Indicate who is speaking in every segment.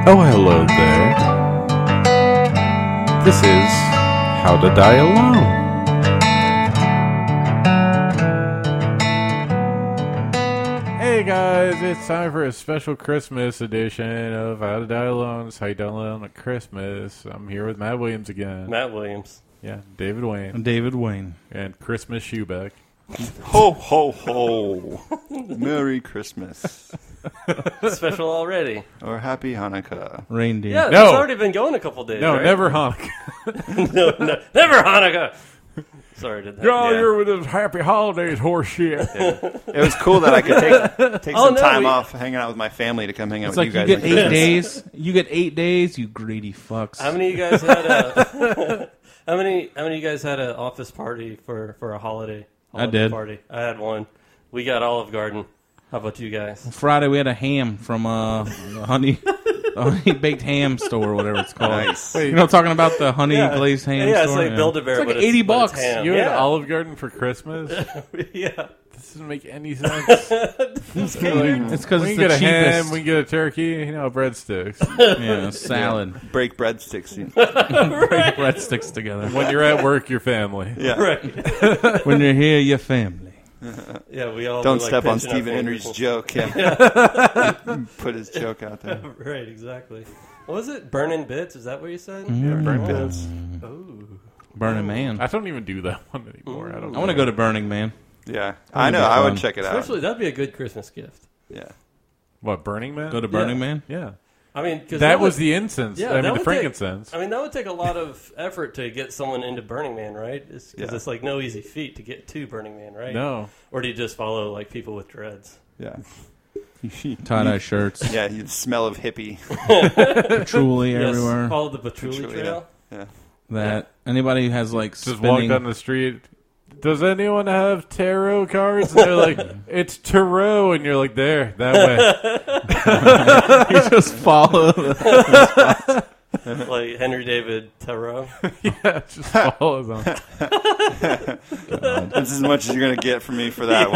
Speaker 1: Oh, hello there. This is How to Die Alone. Hey guys, it's time for a special Christmas edition of How to Die Alone. It's How You Die Alone at Christmas. I'm here with Matt Williams again.
Speaker 2: Matt Williams.
Speaker 1: Yeah, David Wayne.
Speaker 3: I'm David Wayne.
Speaker 1: And Christmas Schubeck.
Speaker 4: Ho, ho, ho. Merry Christmas.
Speaker 2: Special already.
Speaker 4: Or Happy Hanukkah.
Speaker 3: Reindeer.
Speaker 2: Yeah,
Speaker 1: No.
Speaker 2: it's already been going a couple days.
Speaker 1: No,
Speaker 2: right?
Speaker 1: never Hanukkah.
Speaker 2: no, never Hanukkah. Sorry, did that.
Speaker 1: Oh,
Speaker 4: Yeah.
Speaker 1: you're with those happy holidays horse shit.
Speaker 4: It was cool that I could take
Speaker 2: Oh,
Speaker 4: some
Speaker 2: no,
Speaker 4: time
Speaker 2: we-
Speaker 4: off hanging out with my family to come hang out
Speaker 3: It's
Speaker 4: with
Speaker 3: like
Speaker 4: you
Speaker 3: you
Speaker 4: guys.
Speaker 3: get
Speaker 4: on
Speaker 3: 8
Speaker 4: Christmas.
Speaker 3: days. You get 8 days, you greedy fucks.
Speaker 2: How many of you guys had a? How many of you guys had an office party for a holiday
Speaker 3: did.
Speaker 2: party? I had one. We got Olive Garden. How about you guys?
Speaker 3: Friday we had a ham from the honey baked ham store, or whatever it's called.
Speaker 4: Nice.
Speaker 3: You know what I'm talking about, the honey glazed ham
Speaker 2: Yeah,
Speaker 3: store?
Speaker 2: it's like Build-A-Bear.
Speaker 3: It's like
Speaker 2: but
Speaker 3: $80
Speaker 2: but
Speaker 3: bucks.
Speaker 2: It's ham.
Speaker 1: You had
Speaker 2: yeah.
Speaker 1: Olive Garden for Christmas?
Speaker 2: Yeah.
Speaker 1: This doesn't make any sense. It's
Speaker 3: It's because
Speaker 1: we
Speaker 3: it's
Speaker 1: can
Speaker 3: the
Speaker 1: get a ham,
Speaker 3: cheapest.
Speaker 1: we can get a turkey, breadsticks.
Speaker 3: Yeah, salad.
Speaker 4: Break breadsticks.
Speaker 3: Break breadsticks together.
Speaker 1: When you're at work, your family.
Speaker 4: Yeah.
Speaker 2: Right.
Speaker 3: When you're here, your family.
Speaker 2: Yeah, we all
Speaker 4: Don't
Speaker 2: were, like,
Speaker 4: step on
Speaker 2: pinching our
Speaker 4: Stephen
Speaker 2: fingers
Speaker 4: Henry's
Speaker 2: and-
Speaker 4: joke. Yeah. Put his joke out there.
Speaker 2: Right, exactly. What was it? Burning Bits? Is that what you said?
Speaker 4: Burn bits.
Speaker 2: Oh.
Speaker 3: Burning Man.
Speaker 1: I don't even do that one anymore. I don't.
Speaker 3: I want to go to Burning Man.
Speaker 4: Yeah.
Speaker 3: That'd
Speaker 4: I know.
Speaker 3: be
Speaker 4: I would
Speaker 3: fun.
Speaker 4: check it out.
Speaker 2: Especially, that'd be a good Christmas gift.
Speaker 4: Yeah.
Speaker 1: What, Burning Man?
Speaker 3: Go to Burning Man?
Speaker 1: Yeah.
Speaker 2: I mean, cause
Speaker 1: That was
Speaker 2: would-
Speaker 1: the incense.
Speaker 2: Yeah,
Speaker 1: I mean,
Speaker 2: that
Speaker 1: the
Speaker 2: would
Speaker 1: frankincense.
Speaker 2: I mean, that would take a lot of effort to get someone into Burning Man, right? Because it's like no easy feat to get to Burning Man, right?
Speaker 1: No.
Speaker 2: Or do you just follow like people with dreads?
Speaker 4: Yeah.
Speaker 3: Tie-dye shirts.
Speaker 4: Yeah. You smell of hippie.
Speaker 3: Patchouli everywhere.
Speaker 2: Follow the Patchouli
Speaker 4: Patchouli,
Speaker 2: Trail.
Speaker 4: Yeah.
Speaker 3: That. Anybody who has like
Speaker 1: Just walk
Speaker 3: spinning...
Speaker 1: down the street. Does anyone have tarot cards? And they're like, it's tarot. And you're like, there, that way.
Speaker 3: you just follow the...
Speaker 2: Like Henry David Thoreau.
Speaker 1: Yeah, just follow them.
Speaker 4: That's as much as you're going to get from me for that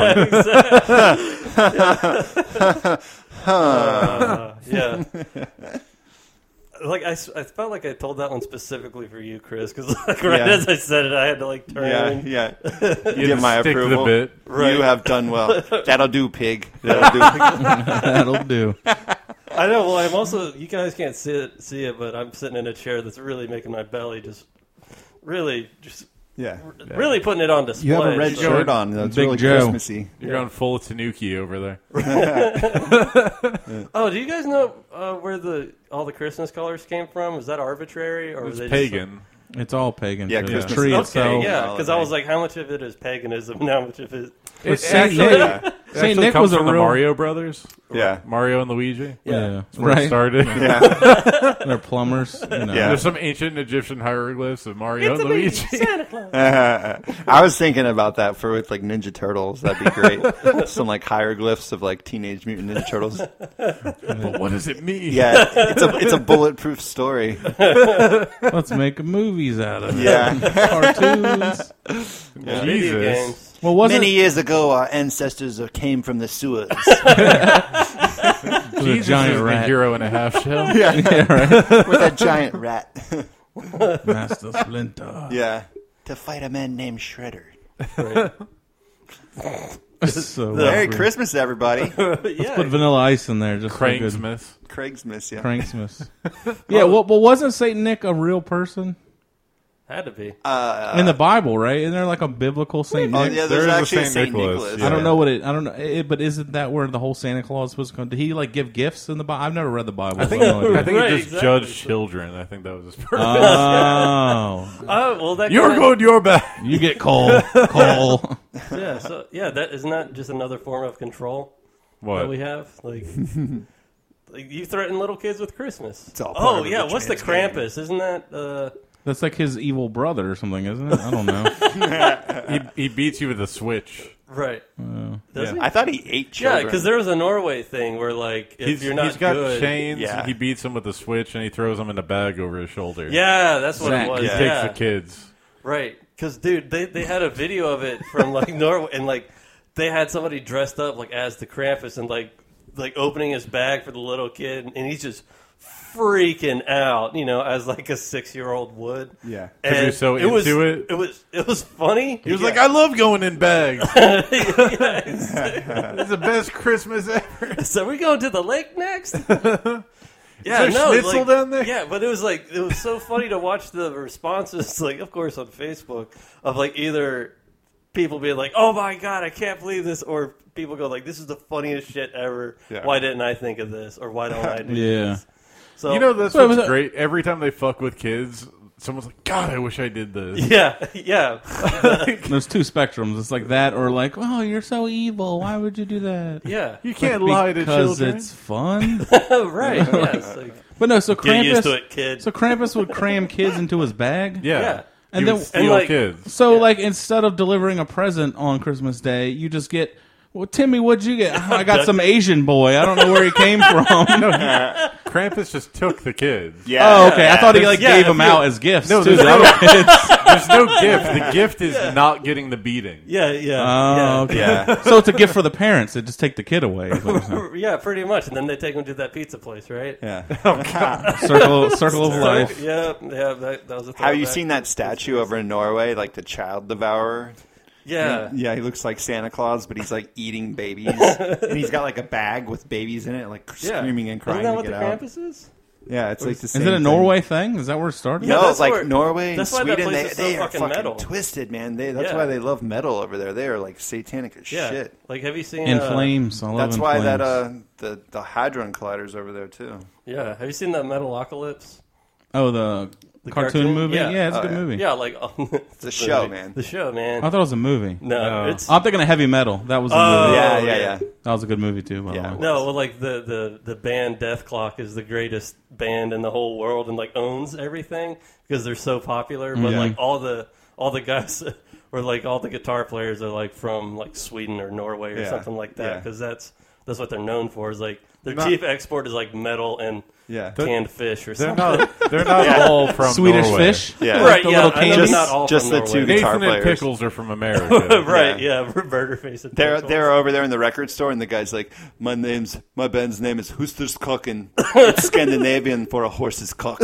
Speaker 4: one.
Speaker 2: Yeah. Like I felt like I told that one specifically for you, Chris, because like right
Speaker 4: Yeah.
Speaker 2: as I said it, I had to like turn.
Speaker 4: Yeah.
Speaker 1: You
Speaker 4: Give my
Speaker 1: stick to
Speaker 4: approval.
Speaker 1: the bit.
Speaker 2: Right.
Speaker 4: You have done well. That'll do, pig. That'll do.
Speaker 3: That'll do.
Speaker 2: I know. Well, I'm also. You guys can't see it, but I'm sitting in a chair that's really making my belly really really putting it on display.
Speaker 4: You have a red
Speaker 1: You're
Speaker 4: shirt
Speaker 1: going
Speaker 4: on. That's
Speaker 3: Big
Speaker 4: really
Speaker 3: Joe.
Speaker 4: Christmassy.
Speaker 1: You're going full Tanuki over there.
Speaker 2: Oh, do you guys know where all the Christmas colors came from? Was that arbitrary or
Speaker 1: It's
Speaker 2: was they
Speaker 1: pagan.
Speaker 3: It's all pagan.
Speaker 4: Yeah,
Speaker 3: The
Speaker 4: Christmas
Speaker 3: tree
Speaker 4: is-
Speaker 2: Just,
Speaker 3: itself.
Speaker 2: okay, yeah, because I
Speaker 4: holiday.
Speaker 2: was like, how much of it is paganism and how much of it?
Speaker 1: It
Speaker 3: Saint
Speaker 1: actually,
Speaker 3: Nick-
Speaker 1: it
Speaker 3: Saint
Speaker 1: actually
Speaker 3: Nick
Speaker 1: comes
Speaker 3: was a
Speaker 1: from the
Speaker 3: real-
Speaker 1: Mario Brothers.
Speaker 4: Yeah.
Speaker 1: Mario and Luigi.
Speaker 3: Yeah.
Speaker 1: That's where it
Speaker 3: Right.
Speaker 1: started.
Speaker 4: Yeah.
Speaker 3: They're plumbers. You know.
Speaker 4: Yeah.
Speaker 1: There's some ancient Egyptian hieroglyphs of Mario and Luigi.
Speaker 2: Santa Claus.
Speaker 4: I was thinking about that for with like Ninja Turtles. That'd be great. Some like hieroglyphs of like Teenage Mutant Ninja Turtles.
Speaker 1: But what does it mean?
Speaker 4: Yeah, it's a bulletproof story.
Speaker 3: Let's make movies out of it.
Speaker 4: Yeah.
Speaker 3: Cartoons.
Speaker 2: Video
Speaker 1: Jesus.
Speaker 2: games.
Speaker 3: Well, wasn't
Speaker 4: Many years ago, our ancestors came from the sewers.
Speaker 3: it was a
Speaker 1: Jesus
Speaker 3: giant
Speaker 1: is the
Speaker 3: rat?
Speaker 1: hero and a half shell.
Speaker 3: Yeah, right.
Speaker 4: With a giant rat.
Speaker 3: Master Splinter.
Speaker 4: Yeah. To fight a man named Shredder.
Speaker 2: Right.
Speaker 3: So
Speaker 4: Merry
Speaker 3: weird.
Speaker 4: Christmas, everybody.
Speaker 2: Yeah.
Speaker 3: Put Vanilla Ice in there. Just
Speaker 1: Crank
Speaker 3: good.
Speaker 1: Smith.
Speaker 4: Craig's yeah.
Speaker 3: Cranksmith. Yeah, well, wasn't Saint Nick a real person
Speaker 2: Had to be.
Speaker 3: in the Bible? Right? Isn't there like a biblical Saint
Speaker 4: Oh,
Speaker 3: Nick?
Speaker 4: yeah,
Speaker 1: There
Speaker 4: there's
Speaker 1: is a
Speaker 4: actually a
Speaker 1: Saint
Speaker 4: Saint
Speaker 1: Nicholas,
Speaker 4: Nicholas.
Speaker 1: yeah.
Speaker 3: I don't know what it. I don't know. But isn't that where the whole Santa Claus was going? Did he like give gifts in the Bible? I've never read the Bible.
Speaker 1: I think,
Speaker 3: so I have no
Speaker 1: I
Speaker 3: idea.
Speaker 1: think
Speaker 2: Right,
Speaker 1: he just
Speaker 2: exactly.
Speaker 1: judged children. I think that was his purpose.
Speaker 3: Oh,
Speaker 2: Oh well, that
Speaker 1: You're
Speaker 2: kinda-
Speaker 1: good, you're bad.
Speaker 3: you get coal.
Speaker 2: Yeah. So yeah, that isn't that just another form of control that we
Speaker 1: What?
Speaker 2: have? Like you threaten little kids with Christmas.
Speaker 4: It's all part
Speaker 2: Oh
Speaker 4: of the
Speaker 2: yeah, what's the
Speaker 4: trans game.
Speaker 2: Krampus? Isn't that?
Speaker 3: That's like his evil brother or something, isn't it? I don't know.
Speaker 1: He beats you with a switch.
Speaker 2: Right. Does
Speaker 1: Yeah.
Speaker 2: he?
Speaker 4: I thought he ate
Speaker 2: Yeah,
Speaker 4: children.
Speaker 2: because there was a Norway thing where like if you're not
Speaker 1: he's got
Speaker 2: good,
Speaker 1: chains.
Speaker 4: Yeah.
Speaker 1: He beats them with a switch, and he throws them in a bag over his shoulder.
Speaker 2: Yeah, that's what
Speaker 3: Zach,
Speaker 2: it was.
Speaker 1: He
Speaker 4: yeah.
Speaker 1: takes the kids.
Speaker 2: Right. Because, dude, they had a video of it from, like, Norway, and, like, they had somebody dressed up, like, as the Krampus and, like opening his bag for the little kid, and he's just freaking out, as like a 6-year-old would.
Speaker 4: Yeah.
Speaker 2: And
Speaker 1: you're so into it?
Speaker 2: It was funny.
Speaker 1: He was like, I love going in bags. It's the best Christmas ever.
Speaker 2: So we going to the lake next?
Speaker 1: Yeah, is there schnitzel down there?
Speaker 2: Yeah, but it was so funny to watch the responses, like, of course, on Facebook, of like either people being like, "Oh my god, I can't believe this," or people go like, "This is the funniest shit ever.
Speaker 4: Yeah.
Speaker 2: Why didn't I think of this? Or why don't I do
Speaker 3: Yeah.
Speaker 2: this?" So
Speaker 1: That's what's great. Every time they fuck with kids, someone's like, God, I wish I did this.
Speaker 2: yeah.
Speaker 3: There's two spectrums. It's like that, or like, oh, you're so evil. Why would you do that?
Speaker 2: Yeah.
Speaker 1: You can't lie to
Speaker 3: Because
Speaker 1: children.
Speaker 3: it's fun.
Speaker 2: Right. Yes. Like,
Speaker 3: But no, so
Speaker 2: get used to
Speaker 3: Krampus.
Speaker 2: it, kid.
Speaker 3: So Krampus would cram kids into his bag.
Speaker 1: Yeah.
Speaker 2: Yeah.
Speaker 3: And
Speaker 1: He
Speaker 3: then-
Speaker 1: would steal
Speaker 2: and, like-
Speaker 1: kids.
Speaker 3: So like instead of delivering a present on Christmas Day, you just get. Well, Timmy, what'd you get? I got some Asian boy. I don't know where he came from.
Speaker 1: Krampus just took the kids.
Speaker 4: Yeah.
Speaker 3: Oh, okay. I thought he like
Speaker 2: Yeah,
Speaker 3: gave
Speaker 2: if
Speaker 3: them
Speaker 2: you-
Speaker 3: out as gifts
Speaker 1: No,
Speaker 3: to
Speaker 1: there's
Speaker 3: the
Speaker 1: no-
Speaker 3: other kids.
Speaker 1: There's no gift. The gift is not getting the beating.
Speaker 2: Yeah.
Speaker 3: Oh, okay.
Speaker 4: Yeah.
Speaker 3: So it's a gift for the parents. They just take the kid away. is what you're saying.
Speaker 2: Yeah, pretty much. And then they take them to that pizza place, right?
Speaker 4: Yeah.
Speaker 3: Circle of life.
Speaker 2: Yeah. That was a
Speaker 4: Have you
Speaker 2: throwback.
Speaker 4: seen that statue over in Norway, like the child devourer?
Speaker 2: Yeah.
Speaker 4: Yeah, he looks like Santa Claus, but he's like eating babies, and he's got like a bag with babies in it, like screaming and crying
Speaker 2: Isn't that
Speaker 4: to
Speaker 2: what
Speaker 4: get
Speaker 2: the
Speaker 4: out.
Speaker 2: Krampus is?
Speaker 4: Yeah, it's like the
Speaker 3: Is
Speaker 4: same.
Speaker 3: it a
Speaker 4: thing.
Speaker 3: Norway thing? Is that where it started?
Speaker 2: Yeah,
Speaker 4: No,
Speaker 2: that's
Speaker 4: it's like
Speaker 2: where-
Speaker 4: Norway and
Speaker 2: that's why that
Speaker 4: Sweden.
Speaker 2: place is so
Speaker 4: They are
Speaker 2: fucking
Speaker 4: fucking
Speaker 2: metal.
Speaker 4: twisted, man. That's
Speaker 2: Yeah.
Speaker 4: why they love metal over there. They are like satanic as
Speaker 2: Yeah.
Speaker 4: shit.
Speaker 2: Like, have you seen
Speaker 3: In Flames. I love
Speaker 4: That's
Speaker 3: In
Speaker 4: why
Speaker 3: Flames.
Speaker 4: that the Hadron Collider's over there too.
Speaker 2: Yeah. Have you seen that Metalocalypse?
Speaker 3: Oh, the cartoon movie?
Speaker 2: Yeah.
Speaker 3: It's a good movie.
Speaker 2: Yeah, like
Speaker 4: It's a show, man.
Speaker 2: The show, man.
Speaker 3: I thought it was a movie.
Speaker 2: No, it's
Speaker 3: I'm thinking of Heavy Metal. That was a
Speaker 2: Oh,
Speaker 3: movie.
Speaker 4: Yeah.
Speaker 3: That was a good movie too. By
Speaker 4: Yeah.
Speaker 3: the way.
Speaker 2: no. Well, like the band Death Clock is the greatest band in the whole world and like owns everything because they're so popular. But like all the guys or like all the guitar players are like from like Sweden or Norway or
Speaker 4: Yeah.
Speaker 2: something like that
Speaker 4: Yeah.
Speaker 2: because that's what they're known for. Is like their chief export is like metal and
Speaker 4: Yeah.
Speaker 2: canned fish or
Speaker 1: They're
Speaker 2: something.
Speaker 1: not all from
Speaker 3: Swedish
Speaker 1: Norway.
Speaker 3: fish.
Speaker 4: Yeah.
Speaker 2: Right,
Speaker 3: The
Speaker 2: yeah,
Speaker 3: little
Speaker 2: I know
Speaker 3: candies?
Speaker 2: they're not all
Speaker 4: Just
Speaker 2: from
Speaker 4: the two
Speaker 2: Norway.
Speaker 4: guitar
Speaker 1: Nathan and
Speaker 4: players.
Speaker 1: Pickles are from America.
Speaker 2: Right, yeah, burger face. And
Speaker 4: They're
Speaker 2: pickles.
Speaker 4: over there in the record store, and the guy's like, "My band's name is Huster's Cocken. It's Scandinavian for a horse's cock."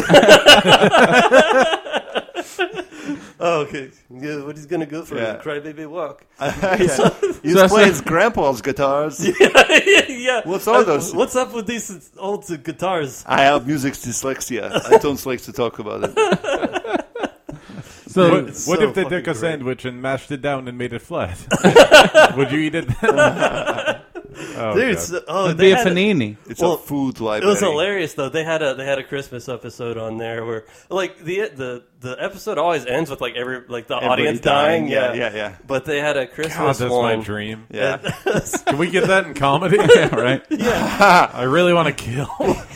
Speaker 2: Oh, okay. Yeah, what he's gonna go for?
Speaker 4: Yeah.
Speaker 2: Crybaby walk.
Speaker 4: Yeah. He was
Speaker 3: that's
Speaker 4: playing his grandpa's guitars.
Speaker 2: Yeah.
Speaker 4: What's all those?
Speaker 2: What's up with these old guitars?
Speaker 4: I have music dyslexia. I don't like to talk about it.
Speaker 3: So
Speaker 1: What,
Speaker 2: It's
Speaker 1: what
Speaker 2: so
Speaker 1: if they
Speaker 2: fucking
Speaker 1: took a
Speaker 2: great.
Speaker 1: sandwich and mashed it down and made it flat? Would you eat it then? Oh,
Speaker 2: Dude,
Speaker 1: God.
Speaker 3: it'd
Speaker 2: they
Speaker 3: be a
Speaker 2: had
Speaker 3: panini.
Speaker 4: It's
Speaker 2: Well,
Speaker 4: a food
Speaker 2: It
Speaker 4: library.
Speaker 2: was hilarious though. They had a Christmas episode on there where like the episode always ends with like the audience dying.
Speaker 4: Yeah.
Speaker 2: But they had a
Speaker 1: God,
Speaker 2: Christmas
Speaker 1: that's
Speaker 2: one.
Speaker 1: my dream.
Speaker 4: Yeah.
Speaker 1: Can we get that in comedy?
Speaker 3: Yeah, right.
Speaker 1: I really want to kill.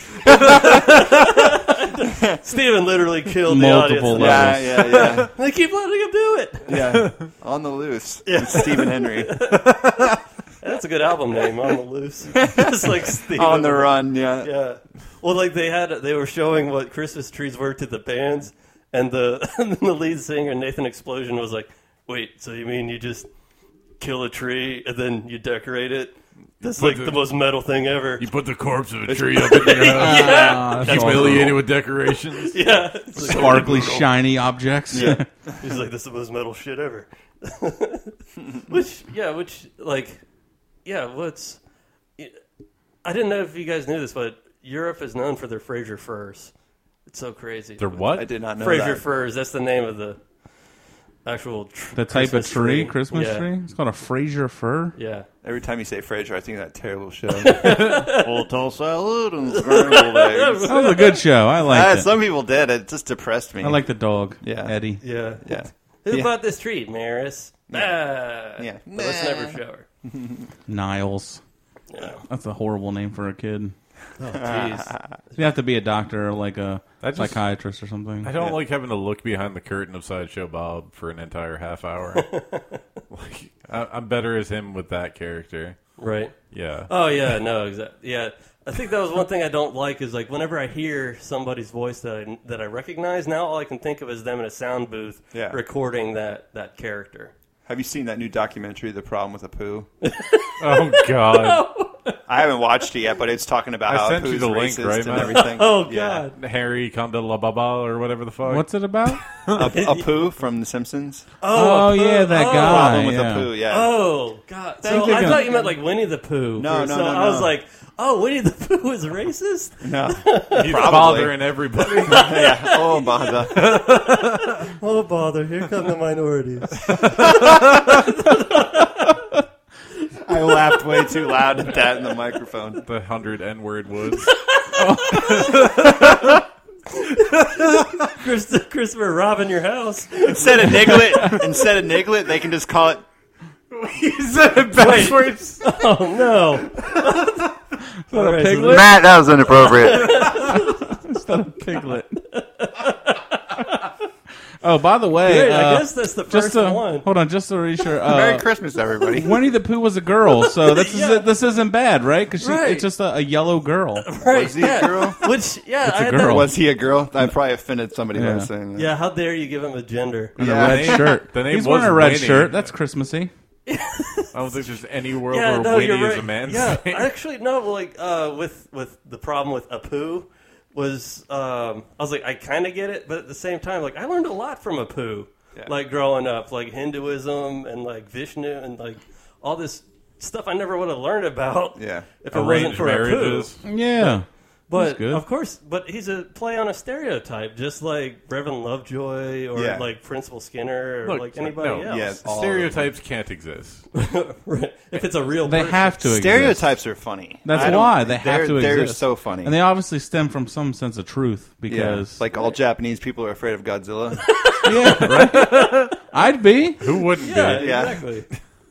Speaker 2: Steven literally killed
Speaker 3: Multiple
Speaker 2: the audience.
Speaker 3: levels.
Speaker 4: Yeah.
Speaker 2: They keep letting him do it.
Speaker 4: Yeah. On the loose. Yeah. Stephen Henry.
Speaker 2: That's a good album name, On the Loose. Just like Steven.
Speaker 4: On the run, yeah.
Speaker 2: Yeah. Well, like they were showing what Christmas trees were to the bands, and the lead singer Nathan Explosion was like, "Wait, so you mean you just kill a tree and then you decorate it? That's like the most metal thing ever."
Speaker 1: You put the corpse of a tree up in your house.
Speaker 3: That's
Speaker 1: Humiliated with decorations.
Speaker 2: Yeah. It's like,
Speaker 3: sparkly, shiny objects.
Speaker 4: Yeah.
Speaker 2: he's like, "This is the most metal shit ever." What's I didn't know if you guys knew this, but Europe is known for their Fraser furs. It's so crazy.
Speaker 1: They're what?
Speaker 4: I did not know
Speaker 2: Fraser
Speaker 4: that.
Speaker 2: furs. That's the name of the actual
Speaker 3: The type
Speaker 2: Christmas
Speaker 3: of tree, Christmas
Speaker 2: Yeah.
Speaker 3: tree. It's called a Fraser fir.
Speaker 2: Yeah.
Speaker 4: Every time you say Frasier, I think of that terrible show. Full tall salad and scrambled eggs.
Speaker 3: That was a good show. I liked it.
Speaker 4: Some people did. It just depressed me.
Speaker 3: I like the dog.
Speaker 4: Yeah.
Speaker 3: Eddie.
Speaker 2: Yeah.
Speaker 4: Yeah.
Speaker 2: Who
Speaker 4: Yeah.
Speaker 2: bought this tree, Maris?
Speaker 4: Yeah.
Speaker 2: But let's never show her.
Speaker 3: Niles.
Speaker 2: Yeah.
Speaker 3: That's a horrible name for a kid.
Speaker 2: Oh, jeez.
Speaker 3: You have to be a doctor or like a
Speaker 1: I just-
Speaker 3: psychiatrist or something.
Speaker 1: I don't like having to look behind the curtain of Sideshow Bob for an entire half hour. Like, I'm better as him with that character.
Speaker 2: Right.
Speaker 1: Yeah.
Speaker 2: Oh, yeah. No, exactly. Yeah. I think that was one thing I don't like is like whenever I hear somebody's voice that I recognize, now all I can think of is them in a sound booth
Speaker 4: Yeah.
Speaker 2: recording that character.
Speaker 4: Have you seen that new documentary, The Problem with a Poo?
Speaker 1: Oh, God.
Speaker 4: I haven't watched it yet, but it's talking about
Speaker 1: I
Speaker 4: how
Speaker 1: sent you
Speaker 4: Apu's
Speaker 1: the link,
Speaker 4: racist
Speaker 1: right,
Speaker 4: and
Speaker 1: Matt?
Speaker 4: everything.
Speaker 2: Oh,
Speaker 4: Yeah.
Speaker 2: God.
Speaker 1: Harry Condalababa or whatever the fuck.
Speaker 3: What's it about?
Speaker 4: Apu from The Simpsons.
Speaker 3: Oh, yeah, that guy.
Speaker 4: Problem with
Speaker 3: yeah.
Speaker 4: Apu, yeah.
Speaker 2: Oh, God. So I thought you meant like Winnie the Pooh.
Speaker 4: No,
Speaker 2: So
Speaker 4: no,
Speaker 2: I was
Speaker 4: no.
Speaker 2: like, oh, Winnie the Pooh is racist?
Speaker 4: No.
Speaker 1: He's
Speaker 4: Probably.
Speaker 1: bothering everybody.
Speaker 4: Yeah. Oh, bother.
Speaker 2: Oh, bother. Here come the minorities.
Speaker 4: I laughed way too loud at that in the microphone.
Speaker 1: The 100 N-word woods.
Speaker 2: Christopher robbing your house.
Speaker 4: Instead of Niglet, they can just call it.
Speaker 1: He said it backwards.
Speaker 2: Oh, no. All right,
Speaker 3: Piglet?
Speaker 4: Matt, that was inappropriate.
Speaker 3: Instead of Piglet. Oh, by the way,
Speaker 2: Great, I guess that's the first one.
Speaker 3: Hold on, just to be sure.
Speaker 4: Merry Christmas, everybody.
Speaker 3: Winnie the Pooh was a girl, so this isn't bad, right? Because
Speaker 2: Right.
Speaker 3: it's just a yellow girl.
Speaker 2: Right,
Speaker 4: Was he a girl?
Speaker 2: Which, yeah.
Speaker 3: It's a
Speaker 2: I had
Speaker 3: girl.
Speaker 2: that-
Speaker 4: Was he a girl? I probably offended somebody
Speaker 3: Yeah.
Speaker 4: by saying that.
Speaker 2: Yeah, how dare you give him a gender?
Speaker 3: And
Speaker 4: Yeah.
Speaker 3: a red shirt.
Speaker 1: The name
Speaker 3: He's
Speaker 1: was
Speaker 3: wearing a red
Speaker 1: Winnie.
Speaker 3: shirt. That's Christmassy.
Speaker 1: I don't think there's any world
Speaker 2: Yeah,
Speaker 1: where
Speaker 2: no,
Speaker 1: Winnie
Speaker 2: you're right.
Speaker 1: is a man's
Speaker 2: Yeah,
Speaker 1: name.
Speaker 2: actually, no. Like, with the problem with Apu was, I was like, I kind of get it, but at the same time, like, I learned a lot from Apu,
Speaker 4: Yeah.
Speaker 2: like growing up, like Hinduism and like Vishnu and like all this stuff I never would have learned about.
Speaker 4: Yeah.
Speaker 2: if it wasn't
Speaker 1: Arranged
Speaker 2: for
Speaker 1: marriages.
Speaker 2: Apu.
Speaker 3: Yeah.
Speaker 2: But
Speaker 3: good.
Speaker 2: of course, but he's a play on a stereotype, just like Reverend Lovejoy or
Speaker 4: Yeah.
Speaker 2: like Principal Skinner or
Speaker 1: Look,
Speaker 2: like anybody
Speaker 1: no,
Speaker 2: else.
Speaker 4: yeah, all of
Speaker 1: Stereotypes can't exist.
Speaker 2: Right. If it's a real
Speaker 3: They
Speaker 2: person.
Speaker 3: have to exist.
Speaker 4: Stereotypes are funny.
Speaker 3: That's
Speaker 4: I don't-
Speaker 3: why they have to
Speaker 4: They're
Speaker 3: exist.
Speaker 4: so funny.
Speaker 3: And they obviously stem from some sense of truth
Speaker 4: yeah.
Speaker 3: because,
Speaker 4: Like all Japanese people are afraid of Godzilla.
Speaker 3: yeah, right? I'd be
Speaker 1: Who wouldn't
Speaker 2: Yeah,
Speaker 1: be?
Speaker 4: Yeah.
Speaker 2: exactly.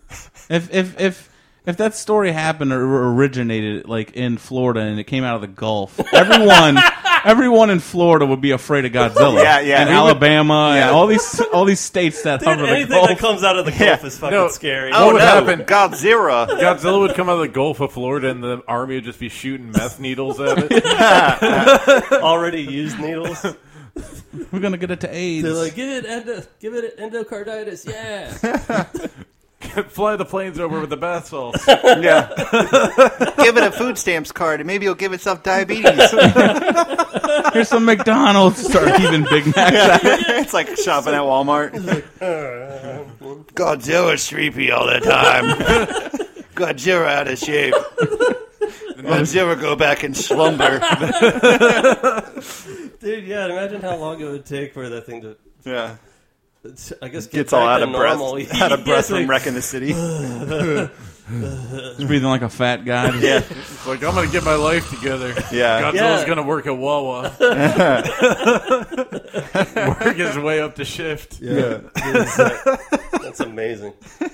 Speaker 3: if that story happened or originated like in Florida and it came out of the Gulf, everyone in Florida would be afraid of Godzilla.
Speaker 4: Yeah, yeah.
Speaker 3: And
Speaker 4: We would-
Speaker 3: Alabama
Speaker 4: yeah.
Speaker 3: and all these states that
Speaker 2: Dude,
Speaker 3: hover the
Speaker 2: anything
Speaker 3: Gulf.
Speaker 2: that comes out of the Gulf is fucking
Speaker 1: No.
Speaker 2: scary.
Speaker 1: What would happen?
Speaker 4: Godzilla.
Speaker 1: Godzilla would come out of the Gulf of Florida and the army would just be shooting meth needles at it.
Speaker 2: Already used needles.
Speaker 3: We're gonna get it to AIDS.
Speaker 2: They're like, give it endocarditis. Yeah.
Speaker 1: Fly the planes over with the bath salts.
Speaker 4: Yeah. Give it a food stamps card and maybe it'll give itself diabetes.
Speaker 3: Here's some McDonald's. Start heaving Big Macs at it.
Speaker 4: It's like shopping at Walmart. Godzilla's sleepy all the time. Godzilla out of shape. Godzilla go back and slumber.
Speaker 2: Dude, yeah, imagine how long it would take for that thing to,
Speaker 4: Yeah.
Speaker 2: I guess, get
Speaker 4: Gets all
Speaker 2: back
Speaker 4: out
Speaker 2: to
Speaker 4: of breath.
Speaker 2: normal.
Speaker 4: Out of
Speaker 2: Yeah,
Speaker 4: breath
Speaker 2: it's
Speaker 4: from
Speaker 2: like,
Speaker 4: wrecking the city.
Speaker 3: He's breathing like a fat guy.
Speaker 4: Yeah.
Speaker 1: It's like, I'm going to get my life together.
Speaker 4: Yeah.
Speaker 1: Godzilla's
Speaker 2: Yeah.
Speaker 1: going to work at Wawa. Work his way up to shift.
Speaker 2: Yeah. That's amazing.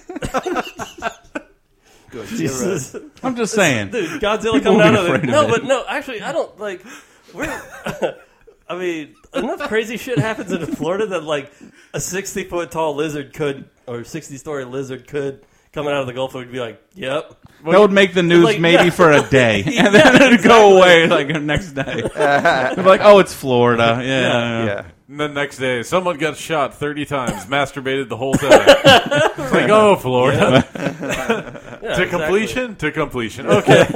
Speaker 2: Jesus.
Speaker 3: I'm just saying.
Speaker 2: Dude, Godzilla
Speaker 3: People
Speaker 2: coming out
Speaker 3: be
Speaker 2: of
Speaker 3: afraid
Speaker 2: it.
Speaker 3: of
Speaker 2: No,
Speaker 3: it.
Speaker 2: but no, actually, I don't like. We're. I mean, enough crazy shit happens in Florida that like a 60-foot tall lizard could, or 60-story lizard could, coming out of the Gulf would be like, yep.
Speaker 3: That would make the news
Speaker 2: Like,
Speaker 3: maybe
Speaker 2: yeah.
Speaker 3: for a day, and then it'd go away like the next day. They'd be like, "Oh, it's Florida." Yeah.
Speaker 4: Yeah.
Speaker 1: And the next day, someone got shot 30 times, masturbated the whole time. It's like, oh, Florida.
Speaker 2: Yeah,
Speaker 1: To
Speaker 2: exactly.
Speaker 1: completion? To completion. Okay.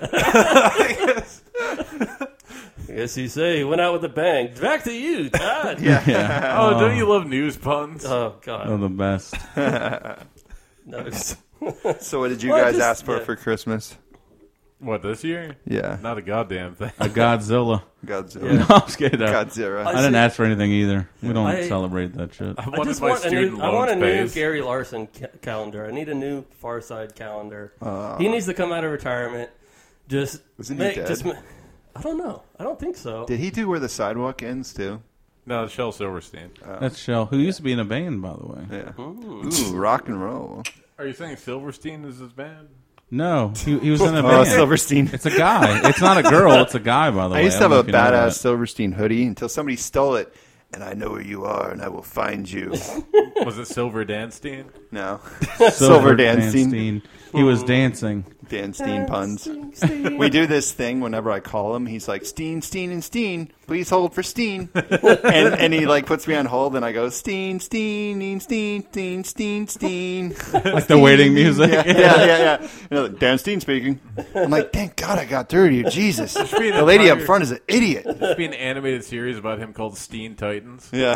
Speaker 2: Yes, you say he went out with a bang. Back to you, Todd.
Speaker 3: Yeah.
Speaker 1: Oh, don't you love news puns?
Speaker 2: Oh
Speaker 3: Oh,
Speaker 2: God.
Speaker 3: the best.
Speaker 2: No, it's-
Speaker 4: So what did you
Speaker 2: Well,
Speaker 4: guys
Speaker 2: just-
Speaker 4: ask
Speaker 2: yeah.
Speaker 4: for Christmas?
Speaker 1: What, this year?
Speaker 4: Yeah.
Speaker 1: Not a goddamn thing.
Speaker 3: A Godzilla.
Speaker 4: Godzilla.
Speaker 3: No, I'm just kidding.
Speaker 4: Godzilla.
Speaker 3: I didn't ask for anything either. We don't
Speaker 2: I-
Speaker 3: celebrate that shit.
Speaker 1: I
Speaker 2: I
Speaker 1: wanted
Speaker 2: just
Speaker 1: my
Speaker 2: want a
Speaker 1: student
Speaker 2: new. I want a
Speaker 1: loans
Speaker 2: new
Speaker 1: pays.
Speaker 2: Gary Larson calendar. I need a new Far Side calendar. He needs to come out of retirement. Just
Speaker 4: Isn't he dead?
Speaker 2: I don't know. I don't think so.
Speaker 4: Did he do Where the Sidewalk Ends too?
Speaker 1: No, Shel Silverstein.
Speaker 3: That's Shell, who used to be in a band, by the way.
Speaker 4: Yeah. Ooh, rock and roll.
Speaker 1: Are you saying Silverstein is his band?
Speaker 3: No, he was in a
Speaker 4: Oh,
Speaker 3: band.
Speaker 4: Silverstein.
Speaker 3: It's a guy. It's not a girl. It's a guy, by the way.
Speaker 4: I used to
Speaker 3: don't
Speaker 4: have
Speaker 3: know
Speaker 4: a
Speaker 3: if you know
Speaker 4: badass
Speaker 3: that.
Speaker 4: Silverstein hoodie until somebody stole it. And I know where you are, and I will find you.
Speaker 1: Was it Silver Danstein?
Speaker 4: No.
Speaker 3: Silver
Speaker 4: Danstein.
Speaker 3: Danstein. He was dancing.
Speaker 4: Dan Steen puns. We do this thing whenever I call him. He's like, Steen, Steen, and Steen. Please hold for Steen. and he like puts me on hold, and I go, Steen, Steen, Steen, Steen, Steen, Steen.
Speaker 3: Like the waiting music.
Speaker 4: Yeah. You know, Dan Steen speaking. I'm like, thank God I got through to you. Jesus.
Speaker 1: be an
Speaker 4: The lady up
Speaker 1: entire-
Speaker 4: front is an idiot.
Speaker 1: There'd be an animated series about him called Steen Titans.
Speaker 4: Yeah.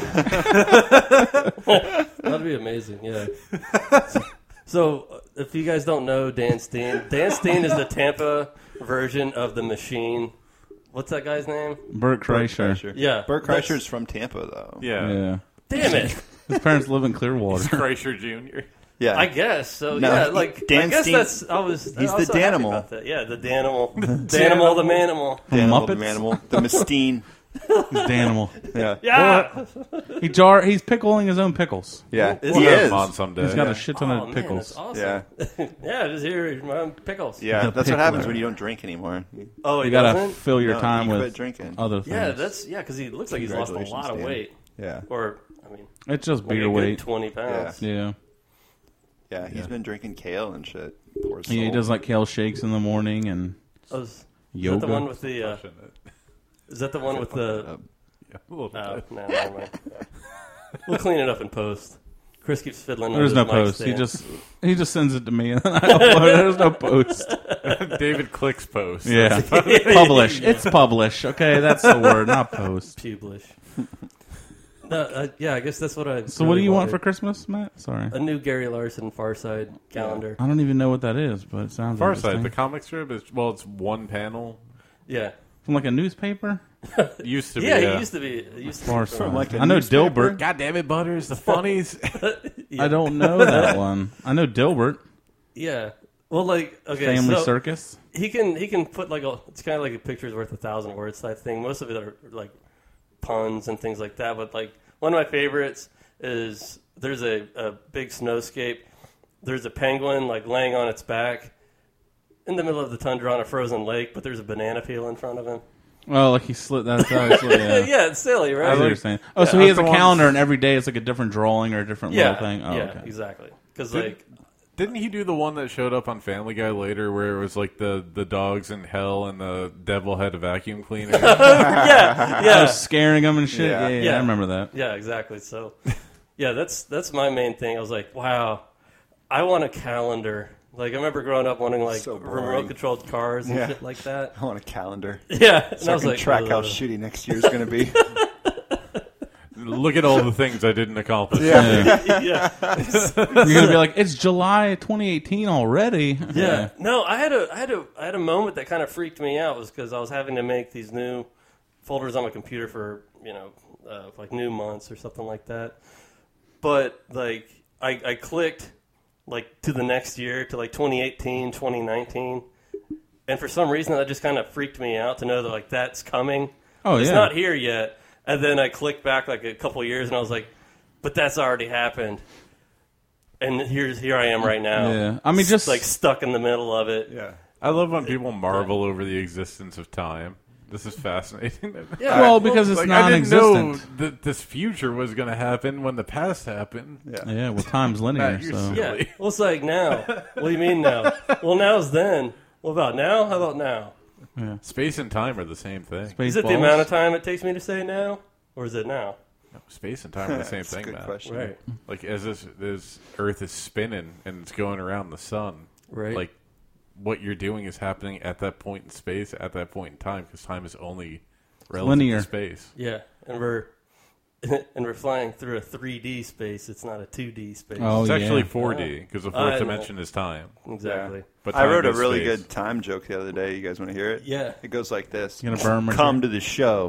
Speaker 2: That'd be amazing. Yeah. So, if you guys don't know Dan Steen is the Tampa version of the Machine. What's that guy's name?
Speaker 3: Burt Kreischer.
Speaker 2: Yeah,
Speaker 4: Burt
Speaker 2: that's-
Speaker 4: Kreischer's from Tampa, though.
Speaker 1: Yeah.
Speaker 3: Yeah.
Speaker 2: Damn it!
Speaker 3: His parents live in Clearwater.
Speaker 1: Kreischer Jr.
Speaker 4: Yeah.
Speaker 2: I guess so.
Speaker 4: No,
Speaker 2: Yeah, like I
Speaker 4: Dan
Speaker 2: guess
Speaker 4: Steen-
Speaker 2: that's.
Speaker 4: he's
Speaker 2: I
Speaker 4: the
Speaker 2: was so happy
Speaker 4: Danimal.
Speaker 2: about that. Yeah, the Danimal, Danimal, the Manimal.
Speaker 4: Danimal,
Speaker 3: Muppets?
Speaker 4: the Manimal, the Mistine.
Speaker 3: He's Danimal.
Speaker 4: Yeah.
Speaker 2: Yeah,
Speaker 3: He's pickling his own pickles.
Speaker 4: Yeah.
Speaker 2: Is
Speaker 4: He
Speaker 2: he?
Speaker 4: is.
Speaker 1: Him on someday.
Speaker 3: He's got a shit ton
Speaker 2: oh
Speaker 3: of
Speaker 2: man,
Speaker 3: pickles.
Speaker 2: that's awesome.
Speaker 4: Yeah.
Speaker 2: Yeah, just here, my pickles.
Speaker 4: Yeah.
Speaker 3: The
Speaker 4: That's what happens
Speaker 3: pickler.
Speaker 4: when you don't drink anymore.
Speaker 2: Oh, he
Speaker 3: You gotta
Speaker 2: doesn't?
Speaker 3: fill your
Speaker 4: No,
Speaker 3: time
Speaker 4: you quit
Speaker 3: with
Speaker 4: drinking.
Speaker 3: other things.
Speaker 2: Yeah, because he looks like he's lost a lot of
Speaker 4: Congratulations,
Speaker 2: weight.
Speaker 4: Yeah.
Speaker 2: Or I mean,
Speaker 3: It's just
Speaker 2: maybe
Speaker 3: beer
Speaker 2: a good
Speaker 3: weight.
Speaker 2: 20 pounds.
Speaker 3: Yeah.
Speaker 4: Yeah. He's been drinking kale and shit. Poor soul.
Speaker 3: Yeah, he does like kale shakes in the morning and
Speaker 2: Oh, is
Speaker 3: yoga.
Speaker 2: that the one with the? Is that the one with the?
Speaker 1: Yeah, a little
Speaker 2: Oh,
Speaker 1: bit.
Speaker 2: no, never mind. We'll clean it up in post. Chris keeps fiddling.
Speaker 3: There's
Speaker 2: with
Speaker 3: no
Speaker 2: his mic
Speaker 3: post.
Speaker 2: stand.
Speaker 3: He just sends it to me and then I upload it. There's no post.
Speaker 1: David clicks post.
Speaker 3: Yeah. Publish. It's publish. Okay, that's the word, not post.
Speaker 2: Publish. No, yeah, I guess that's what I.
Speaker 3: So what do you want for Christmas, Matt? Sorry.
Speaker 2: a new Gary Larson Farside calendar?
Speaker 3: I don't even know what that is, but it sounds
Speaker 1: Farside,
Speaker 3: interesting.
Speaker 1: the comic strip is it's one panel.
Speaker 2: Yeah,
Speaker 3: From like a newspaper?
Speaker 1: It used to be.
Speaker 2: yeah. It used to be. It used to be
Speaker 3: Farside.
Speaker 2: from-
Speaker 4: like a
Speaker 3: I know
Speaker 4: newspaper?
Speaker 3: Dilbert.
Speaker 1: God damn it, Butters, the funnies.
Speaker 3: I don't know that one. I know Dilbert.
Speaker 2: Yeah. Well, like okay,
Speaker 3: Family
Speaker 2: so
Speaker 3: Circus.
Speaker 2: he can put like it's kind of like a picture's worth 1,000 words type thing. Most of it are like puns and things like that. But like one of my favorites is there's a big snowscape. There's a penguin like laying on its back in the middle of the tundra on a frozen lake, but there's a banana peel in front of him.
Speaker 3: Oh, like he slit that. Yeah.
Speaker 2: Yeah, it's silly,
Speaker 3: I
Speaker 2: right?
Speaker 3: see what you're saying. Oh, so he has
Speaker 1: that's
Speaker 3: a
Speaker 1: the one-
Speaker 3: calendar, and every day it's like a different drawing or a different
Speaker 2: yeah,
Speaker 3: little thing. Oh,
Speaker 2: yeah,
Speaker 3: okay.
Speaker 2: exactly. Because
Speaker 1: Did-
Speaker 2: like
Speaker 1: Didn't he do the one that showed up on Family Guy later where it was like the dogs in hell and the devil had a vacuum cleaner?
Speaker 2: yeah,
Speaker 3: I
Speaker 2: yeah,
Speaker 3: was scaring him and shit.
Speaker 4: Yeah.
Speaker 3: Yeah,
Speaker 2: Yeah.
Speaker 3: I remember that.
Speaker 2: yeah, exactly. So yeah, that's my main thing. I was like, wow, I want a calendar. Like I remember growing up wanting like
Speaker 4: So boring.
Speaker 2: remote controlled cars and
Speaker 4: Yeah.
Speaker 2: shit like that.
Speaker 4: I want a calendar.
Speaker 2: Yeah, and
Speaker 4: So I can
Speaker 2: like,
Speaker 4: track how
Speaker 2: ugh.
Speaker 4: shitty next year's going to be.
Speaker 1: Look at all the things I didn't accomplish.
Speaker 3: Yeah.
Speaker 2: yeah.
Speaker 3: You're gonna be like, it's July 2018 already.
Speaker 2: Yeah. No, I had a moment that kind of freaked me out was because I was having to make these new folders on my computer for like new months or something like that. But like I clicked like to the next year to like 2018, 2019, and for some reason that just kind of freaked me out to know that like that's coming.
Speaker 3: Oh,
Speaker 2: It's
Speaker 3: yeah.
Speaker 2: not here yet. And then I clicked back like a couple years and I was like, but that's already happened. And here I am right now.
Speaker 3: Yeah. I mean, just
Speaker 2: like stuck in the middle of it.
Speaker 4: Yeah.
Speaker 1: I love when people marvel over the existence of time. This is fascinating.
Speaker 2: Yeah.
Speaker 3: well, because it's
Speaker 1: Like, I didn't know
Speaker 3: non-existent.
Speaker 1: that this future was going to happen when the past happened.
Speaker 4: Yeah.
Speaker 3: Yeah, well, time's linear.
Speaker 1: Matt, you're
Speaker 3: So
Speaker 1: silly.
Speaker 2: Yeah. Well, it's like now. What do you mean now? Well, now's then. What about now? How about now?
Speaker 1: Space and time are the same thing.
Speaker 2: Is it the amount of time it takes me to say now? Or is it now?
Speaker 1: No, space and time are the same
Speaker 4: That's a
Speaker 1: thing,
Speaker 4: good
Speaker 1: man.
Speaker 4: question.
Speaker 2: Right.
Speaker 1: Like as this Earth is spinning and it's going around the sun,
Speaker 2: Right.
Speaker 1: like what you're doing is happening at that point in space, at that point in time, because time is only relative
Speaker 3: linear.
Speaker 1: to space.
Speaker 2: Yeah. And we're flying through a 3D space. It's not a 2D space.
Speaker 3: Oh,
Speaker 1: It's
Speaker 3: yeah.
Speaker 1: actually 4D because the
Speaker 2: I
Speaker 1: fourth
Speaker 2: know.
Speaker 1: dimension is time.
Speaker 2: Exactly.
Speaker 1: But
Speaker 4: I
Speaker 1: time
Speaker 4: wrote a
Speaker 1: is
Speaker 4: really
Speaker 1: space.
Speaker 4: good time joke the other day. You guys want to hear it?
Speaker 2: Yeah.
Speaker 4: It goes like this.
Speaker 3: You gonna burn my
Speaker 4: Come to the show.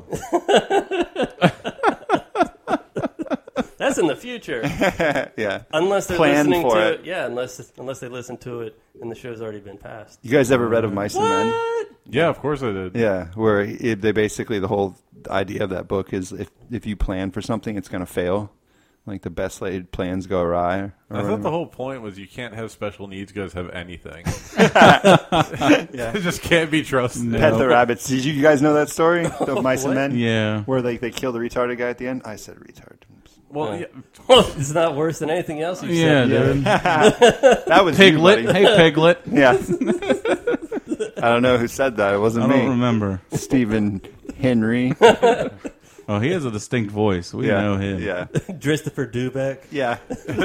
Speaker 2: That's in the future.
Speaker 4: Yeah.
Speaker 2: Unless they're
Speaker 4: Plan
Speaker 2: listening
Speaker 4: for
Speaker 2: to
Speaker 4: it.
Speaker 2: it. Yeah, unless they listen to it and the show's already been passed.
Speaker 4: You guys ever read of Mice and Men?
Speaker 2: What?
Speaker 1: Yeah, of course I did.
Speaker 4: Yeah, where they basically, the whole idea of that book is if you plan for something, it's going to fail. Like the best laid plans go awry. Or
Speaker 1: I thought
Speaker 4: whatever.
Speaker 1: the whole point was you can't have special needs guys have anything.
Speaker 4: Yeah.
Speaker 1: It just can't be trusted.
Speaker 4: Pet the rabbits. Did you guys know that story of Mice and Men?
Speaker 3: Yeah.
Speaker 4: Where they kill the retarded guy at the end? I said retard.
Speaker 1: Well, yeah.
Speaker 2: It's not worse than anything else you
Speaker 3: Yeah,
Speaker 2: said.
Speaker 3: dude.
Speaker 4: That was
Speaker 3: Piglet.
Speaker 4: you, buddy.
Speaker 3: Hey, Piglet.
Speaker 4: Yeah. I don't know who said that. It wasn't
Speaker 3: I
Speaker 4: me.
Speaker 3: don't remember.
Speaker 4: Stephen Henry.
Speaker 3: Oh, he has a distinct voice. We
Speaker 4: Yeah.
Speaker 3: know him.
Speaker 4: Yeah.
Speaker 2: Christopher Dubeck.
Speaker 4: Yeah.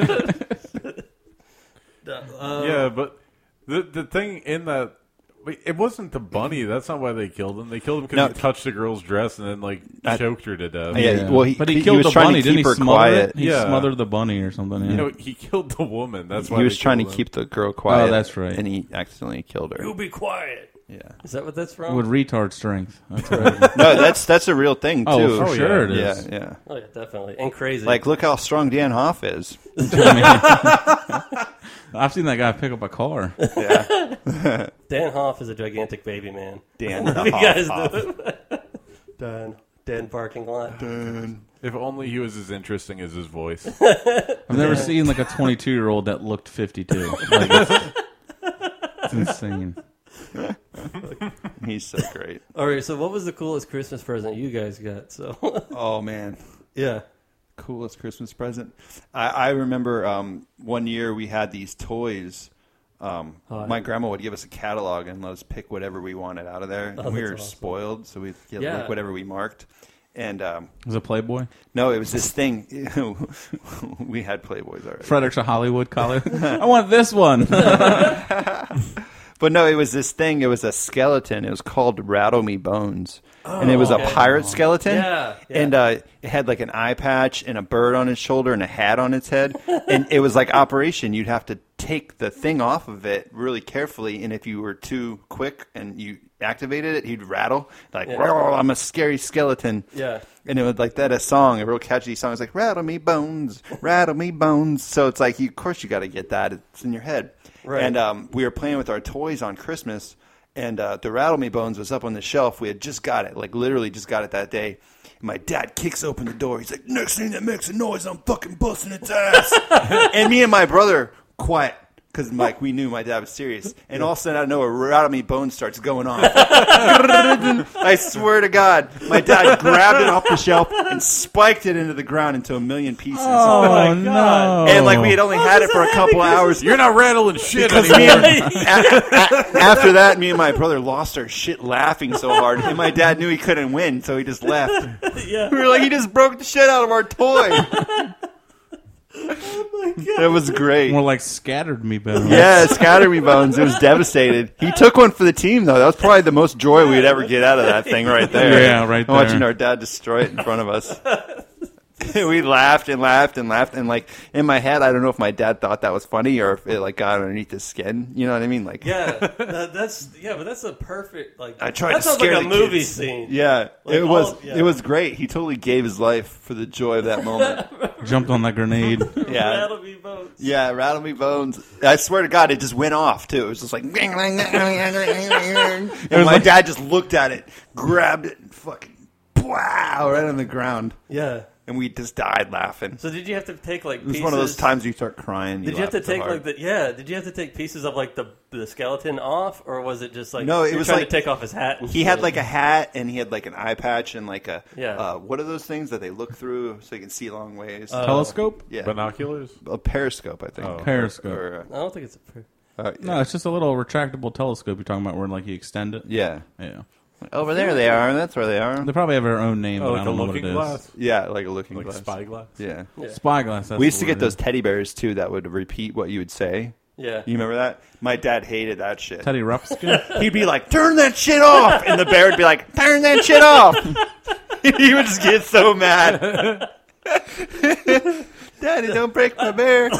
Speaker 1: Yeah, but the thing in that, it wasn't the bunny. That's not why they killed him. They killed him because
Speaker 4: No.
Speaker 1: he touched the girl's dress and then choked her to death.
Speaker 4: Yeah. Well,
Speaker 3: but he
Speaker 4: he
Speaker 3: killed
Speaker 4: was
Speaker 3: the
Speaker 4: trying
Speaker 3: bunny.
Speaker 4: to keep
Speaker 3: Didn't
Speaker 4: her
Speaker 3: he smother
Speaker 4: quiet.
Speaker 3: it? He
Speaker 1: Yeah.
Speaker 3: smothered the bunny or something. Yeah.
Speaker 1: You know, he killed the woman. That's why
Speaker 4: He was
Speaker 1: they
Speaker 4: trying to
Speaker 1: killed him.
Speaker 4: keep the girl quiet.
Speaker 3: Oh, that's right.
Speaker 4: And he accidentally killed her.
Speaker 2: You be quiet.
Speaker 4: Yeah.
Speaker 2: Is that what that's from?
Speaker 3: With retard strength. That's right.
Speaker 4: No, that's a real thing too.
Speaker 3: Oh, for
Speaker 1: Oh,
Speaker 3: sure
Speaker 1: yeah.
Speaker 3: it
Speaker 4: Yeah,
Speaker 3: is.
Speaker 4: yeah.
Speaker 2: Oh yeah, definitely. And crazy.
Speaker 4: Like, look how strong Dan Hoff is.
Speaker 3: I've seen that guy pick up a car.
Speaker 4: Yeah.
Speaker 2: Dan Hoff is a gigantic baby man.
Speaker 4: Dan
Speaker 2: If you
Speaker 4: Hoff.
Speaker 2: guys do it. Dan parking lot.
Speaker 1: If only he was as interesting as his voice.
Speaker 3: I've never seen like a 22-year-old that looked 52. Like, it's insane.
Speaker 4: He's so great.
Speaker 2: All right, so what was the coolest Christmas present you guys got? So
Speaker 4: Oh man.
Speaker 2: yeah.
Speaker 4: Coolest Christmas present. I remember one year we had these toys. My grandma would give us a catalog and let us pick whatever we wanted out of there.
Speaker 2: Oh,
Speaker 4: And we
Speaker 2: that's
Speaker 4: were
Speaker 2: awesome.
Speaker 4: spoiled, so we'd get
Speaker 2: Yeah.
Speaker 4: like whatever we marked. And
Speaker 3: Was it Playboy?
Speaker 4: no, it was this thing. We had Playboys already.
Speaker 3: Fredericks of Hollywood College. I want this one.
Speaker 4: But no, it was this thing. It was a skeleton. It was called Rattle Me Bones. And it was
Speaker 2: okay.
Speaker 4: a pirate skeleton.
Speaker 2: Yeah, yeah.
Speaker 4: And it had like an eye patch and a bird on its shoulder and a hat on its head. And it was like Operation. You'd have to take the thing off of it really carefully. And if you were too quick and you activated it, he'd rattle. Like,
Speaker 2: Yeah.
Speaker 4: "Roar, I'm a scary skeleton.
Speaker 2: Yeah.
Speaker 4: And it was like that, a song, a real catchy song. It's like, rattle me bones, rattle me bones. So it's like, of course you got to get that. It's in your head.
Speaker 2: Right.
Speaker 4: And we were playing with our toys on Christmas, and the Rattle Me Bones was up on the shelf. We had just got it, like literally just got it that day. And my dad kicks open the door. He's like, next thing that makes a noise, I'm fucking busting its ass. And me and my brother, quiet. Because we knew my dad was serious. And all of a sudden, out of nowhere, Rattle Me Bones starts going on. I swear to God, my dad grabbed it off the shelf and spiked it into the ground into a million pieces.
Speaker 3: Oh, no.
Speaker 4: And like we had only had it for a couple hours.
Speaker 1: You're not rattling shit
Speaker 4: Because
Speaker 1: anymore.
Speaker 4: after that, me and my brother lost our shit laughing so hard. And my dad knew he couldn't win, so he just left.
Speaker 2: Yeah.
Speaker 4: We were like, he just broke the shit out of our toy. It was great.
Speaker 3: More like scattered me bones.
Speaker 4: Yeah, Scatter Me Bones. It was devastated. He took one for the team, though. That was probably the most joy we'd ever get out of that thing right there.
Speaker 3: Yeah, right there.
Speaker 4: Watching our dad destroy it in front of us. We laughed and laughed and laughed. And, like, in my head, I don't know if my dad thought that was funny or if it, like, got underneath his skin. You know what I mean? Like,
Speaker 2: Yeah. But that's a perfect like.
Speaker 4: I tried
Speaker 2: that
Speaker 4: to
Speaker 2: sounds
Speaker 4: scare
Speaker 2: like a
Speaker 4: the
Speaker 2: movie
Speaker 4: kids.
Speaker 2: scene.
Speaker 4: Yeah,
Speaker 2: Like
Speaker 4: it
Speaker 2: all
Speaker 4: was.
Speaker 2: of- yeah.
Speaker 4: It was great. He totally gave his life for the joy of that moment.
Speaker 3: Jumped on that grenade.
Speaker 4: Yeah,
Speaker 2: Rattle me bones.
Speaker 4: yeah. Rattle Me Bones. I swear to God, it just went off too. It was just like, and my dad just looked at it, grabbed it, and fucking wow, right on the ground,
Speaker 2: Yeah.
Speaker 4: and we just died laughing.
Speaker 2: So did you have to take like
Speaker 4: It was
Speaker 2: pieces?
Speaker 4: one of those times you start crying.
Speaker 2: Did you have to
Speaker 4: laugh so
Speaker 2: take
Speaker 4: hard.
Speaker 2: like the yeah? Did you have to take pieces of like the skeleton off, or was it just like
Speaker 4: No, it
Speaker 2: you're
Speaker 4: was
Speaker 2: trying
Speaker 4: like-
Speaker 2: to take off his hat? And
Speaker 4: He had
Speaker 2: shit?
Speaker 4: like a hat and he had like an eye patch and like a
Speaker 2: Yeah.
Speaker 4: what are those things that they look through so you can see long ways?
Speaker 3: Telescope?
Speaker 4: Yeah,
Speaker 1: Binoculars?
Speaker 4: a periscope, I think.
Speaker 1: Oh.
Speaker 3: Periscope.
Speaker 4: Or,
Speaker 2: I don't think it's a.
Speaker 4: yeah.
Speaker 3: No, it's just a little retractable telescope you're talking about where like you extend it.
Speaker 4: Yeah.
Speaker 3: Yeah.
Speaker 4: Over there they are. That's where they are.
Speaker 3: They probably have their own name,
Speaker 1: Oh,
Speaker 3: but I
Speaker 1: like a
Speaker 3: don't know what it
Speaker 1: looking
Speaker 3: is.
Speaker 1: glass?
Speaker 4: Yeah, like a looking
Speaker 1: Like
Speaker 4: glass.
Speaker 1: spyglass?
Speaker 4: Yeah.
Speaker 2: Yeah.
Speaker 3: Spyglass. That's
Speaker 4: We used to
Speaker 3: the
Speaker 4: get
Speaker 3: word.
Speaker 4: those teddy bears too that would repeat what you would say.
Speaker 2: Yeah.
Speaker 4: You remember that? My dad hated that shit.
Speaker 3: Teddy Ruxpin.
Speaker 4: He'd be like, "Turn that shit off," and the bear would be like, "Turn that shit off." He would just get so mad. Daddy, don't break my bear.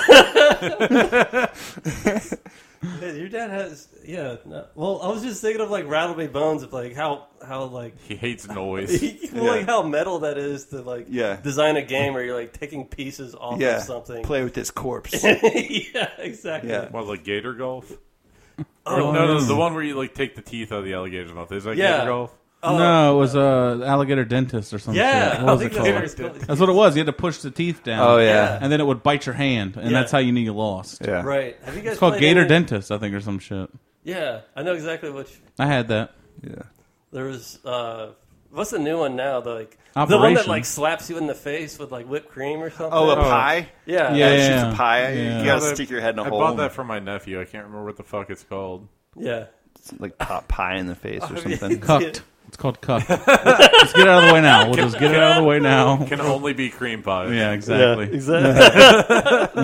Speaker 2: Yeah, your dad has well, I was just thinking of like Rattle Me Bones of like how like
Speaker 1: He hates noise.
Speaker 2: like how metal that is to like
Speaker 4: Yeah.
Speaker 2: design a game where you're like taking pieces off
Speaker 4: Yeah,
Speaker 2: of something.
Speaker 4: play with this corpse.
Speaker 2: Yeah, exactly.
Speaker 4: Yeah.
Speaker 1: What, like gator golf?
Speaker 2: Oh,
Speaker 1: Or, no, the one where you like take the teeth out of the alligator's mouth. Is that
Speaker 2: Yeah.
Speaker 1: gator golf?
Speaker 3: No, it was alligator dentist or some
Speaker 2: Yeah,
Speaker 3: shit. What was
Speaker 2: I
Speaker 3: it
Speaker 2: think that's
Speaker 3: called?
Speaker 2: what it's called.
Speaker 3: That's what it was. You had to push the teeth down.
Speaker 4: Oh yeah,
Speaker 3: And then it would bite your hand, and
Speaker 2: Yeah.
Speaker 3: that's how you knew you lost.
Speaker 4: yeah.
Speaker 2: Right. Have you guys
Speaker 3: It's called
Speaker 2: played
Speaker 3: Gator
Speaker 2: any-
Speaker 3: Dentist, I think, or some shit.
Speaker 2: Yeah, I know exactly what
Speaker 3: I had that.
Speaker 4: Yeah.
Speaker 2: there was What's the new one now? The one
Speaker 3: Operation.
Speaker 2: that like slaps you in the face with like whipped cream or something.
Speaker 4: Oh, a pie?
Speaker 2: Yeah.
Speaker 3: Yeah.
Speaker 4: It's a pie.
Speaker 3: Yeah.
Speaker 4: You gotta stick your head in a
Speaker 1: I
Speaker 4: hole.
Speaker 1: bought that for my nephew. I can't remember what the fuck it's called.
Speaker 2: Yeah.
Speaker 4: It's like pop pie in the face or something.
Speaker 3: Cucked. It's called cucked. Let's get it out of the way now. We'll just get it out of the way now.
Speaker 1: Can only be cream pie.
Speaker 3: Yeah, exactly.
Speaker 2: Yeah, exactly.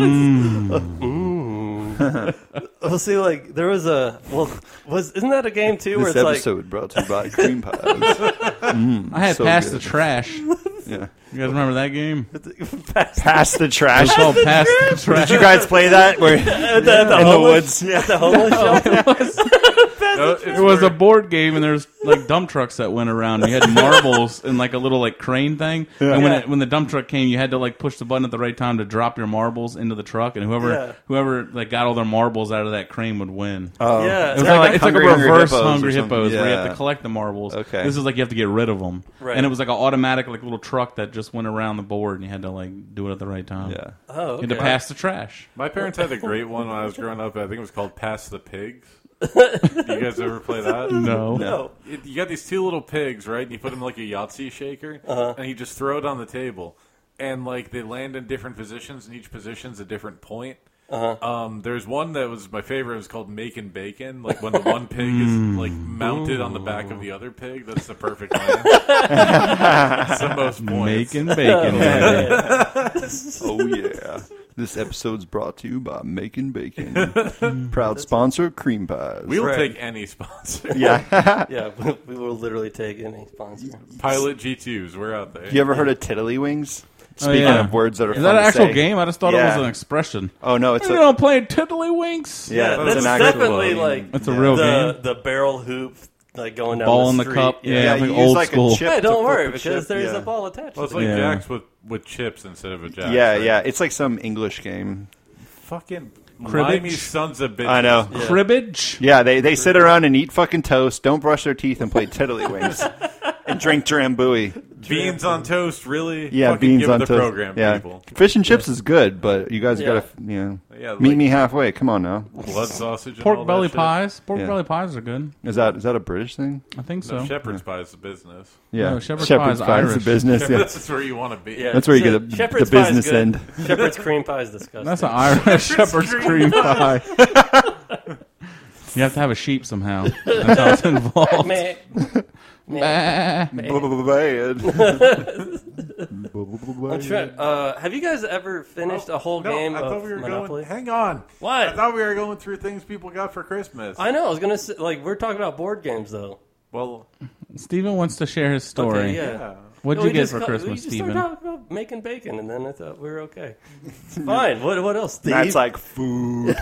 Speaker 2: Well, see, like there was isn't that a game too where
Speaker 4: This
Speaker 2: it's like
Speaker 4: episode brought to you by cream pies.
Speaker 3: I had
Speaker 4: So
Speaker 3: Pass
Speaker 4: good.
Speaker 3: the Trash.
Speaker 4: Yeah.
Speaker 3: You guys remember that game?
Speaker 4: Pass the trash.
Speaker 3: It's called Pass the Trash.
Speaker 4: Did you guys play that? Where
Speaker 2: at the
Speaker 4: in the
Speaker 2: homeless,
Speaker 4: woods? Yeah.
Speaker 2: the homeless shelter.
Speaker 1: No, it's
Speaker 3: It was
Speaker 1: where-
Speaker 3: a board game, and there's like dump trucks that went around. You had marbles in like a little like crane thing, and when the dump truck came, you had to like push the button at the right time to drop your marbles into the truck, and whoever like got all their marbles out of that crane would win.
Speaker 4: Oh.
Speaker 2: Yeah.
Speaker 3: It was
Speaker 4: kinda
Speaker 3: like it's like a
Speaker 4: Hungry
Speaker 3: reverse
Speaker 4: Hippos or
Speaker 3: Hungry
Speaker 4: something.
Speaker 3: Hippos where you have
Speaker 4: Yeah.
Speaker 3: to collect the marbles.
Speaker 4: Okay.
Speaker 3: This is like you have to get rid of them,
Speaker 2: Right.
Speaker 3: and it was like an automatic like little truck that just went around the board, and you had to like do it at the right time.
Speaker 4: Yeah.
Speaker 2: Oh,
Speaker 3: You had to
Speaker 2: okay.
Speaker 3: pass the trash.
Speaker 1: My parents had a great one when I was growing up. I think it was called Pass the Pigs. You guys ever play that?
Speaker 3: No.
Speaker 2: No.
Speaker 1: You got these two little pigs, right? And you put them in like a Yahtzee shaker, and you just throw it on the table. And like they land in different positions, and each position's a different point. There's one that was my favorite. It was called Making Bacon. Like when the one pig is like mounted on the back of the other pig, that's the perfect land. It's the most points.
Speaker 3: Making bacon. baby.
Speaker 4: Oh yeah. This episode's brought to you by Making Bacon. Proud sponsor, cream pies.
Speaker 1: We'll
Speaker 2: Right.
Speaker 1: take any sponsor.
Speaker 4: Yeah.
Speaker 2: Yeah, we will literally take any sponsor.
Speaker 1: Pilot G2s, we're out there.
Speaker 4: You ever heard of tiddlywinks? Speaking
Speaker 3: yeah.
Speaker 4: of words that are
Speaker 3: Is
Speaker 4: fun
Speaker 3: that an
Speaker 4: to
Speaker 3: actual
Speaker 4: say.
Speaker 3: game? I just thought it
Speaker 4: Yeah.
Speaker 3: was an expression.
Speaker 4: Oh no, it's
Speaker 3: You know, playing tiddlywinks.
Speaker 4: yeah,
Speaker 2: That's
Speaker 4: it's an actual
Speaker 2: definitely
Speaker 4: game.
Speaker 2: like
Speaker 3: That's a real game.
Speaker 2: the barrel hoop like going down
Speaker 3: Ball
Speaker 2: the
Speaker 3: in the
Speaker 2: street.
Speaker 3: cup. Yeah,
Speaker 4: Yeah,
Speaker 3: like
Speaker 4: you use
Speaker 3: old
Speaker 4: like
Speaker 3: school.
Speaker 4: a chip.
Speaker 2: Hey,
Speaker 4: to
Speaker 2: don't
Speaker 4: flip
Speaker 2: worry
Speaker 4: the
Speaker 2: because
Speaker 4: chip,
Speaker 2: there's
Speaker 4: yeah.
Speaker 2: a ball attached
Speaker 1: Well, it's
Speaker 2: to
Speaker 1: like
Speaker 2: it.
Speaker 3: Yeah.
Speaker 1: jacks with chips instead of a jack.
Speaker 4: Yeah,
Speaker 1: right?
Speaker 4: yeah. It's like some English game.
Speaker 1: Fucking
Speaker 3: Cribbage?
Speaker 1: limey sons of bitches.
Speaker 4: I know.
Speaker 2: Yeah.
Speaker 3: Cribbage.
Speaker 4: Yeah, they sit around and eat fucking toast, don't brush their teeth, and play tiddlywinks. And drink Drambuie.
Speaker 1: Beans on toast, really?
Speaker 4: Yeah,
Speaker 1: Fucking
Speaker 4: beans
Speaker 1: give it
Speaker 4: on
Speaker 1: the
Speaker 4: toast.
Speaker 1: program,
Speaker 4: Yeah,
Speaker 1: people.
Speaker 4: fish and chips is good, but you guys
Speaker 2: Yeah.
Speaker 4: gotta,
Speaker 1: Yeah,
Speaker 4: meet
Speaker 1: like
Speaker 4: me halfway. Come on now.
Speaker 1: blood sausage and all
Speaker 3: Pork
Speaker 1: that
Speaker 3: belly
Speaker 1: shit.
Speaker 3: pies. Pork
Speaker 4: Yeah.
Speaker 3: belly pies are good.
Speaker 4: Is that a British thing?
Speaker 3: I think so.
Speaker 1: No, shepherd's pie is the business.
Speaker 4: Yeah,
Speaker 3: No, shepherd's pie is
Speaker 4: pie is
Speaker 3: Irish.
Speaker 4: the business. Yeah.
Speaker 1: That's where you want to be.
Speaker 2: Yeah,
Speaker 4: That's where you get the
Speaker 2: Shepherd's pie is
Speaker 4: business
Speaker 2: good.
Speaker 4: end.
Speaker 2: Shepherd's cream pie is disgusting.
Speaker 3: That's an Irish shepherd's cream pie. You have to have a sheep somehow. That's how it's involved.
Speaker 2: Meh.
Speaker 3: Bah.
Speaker 4: Bad.
Speaker 2: I'm trying, have you guys ever finished a whole
Speaker 1: No,
Speaker 2: game
Speaker 1: I
Speaker 2: of
Speaker 1: thought we were
Speaker 2: Monopoly?
Speaker 1: going. Hang on.
Speaker 2: What?
Speaker 1: I thought we were going through things people got for Christmas.
Speaker 2: I know. I was gonna say, like we're talking about board games though.
Speaker 1: Well,
Speaker 3: Steven wants to share his story.
Speaker 2: Okay, yeah.
Speaker 1: yeah.
Speaker 3: What'd
Speaker 2: No,
Speaker 3: you
Speaker 2: we
Speaker 3: get
Speaker 2: just
Speaker 3: for
Speaker 2: we
Speaker 3: Christmas,
Speaker 2: just
Speaker 3: Steven?
Speaker 2: started talking about making bacon, and then I thought we were okay. It's fine. What else, Steve?
Speaker 4: That's like food.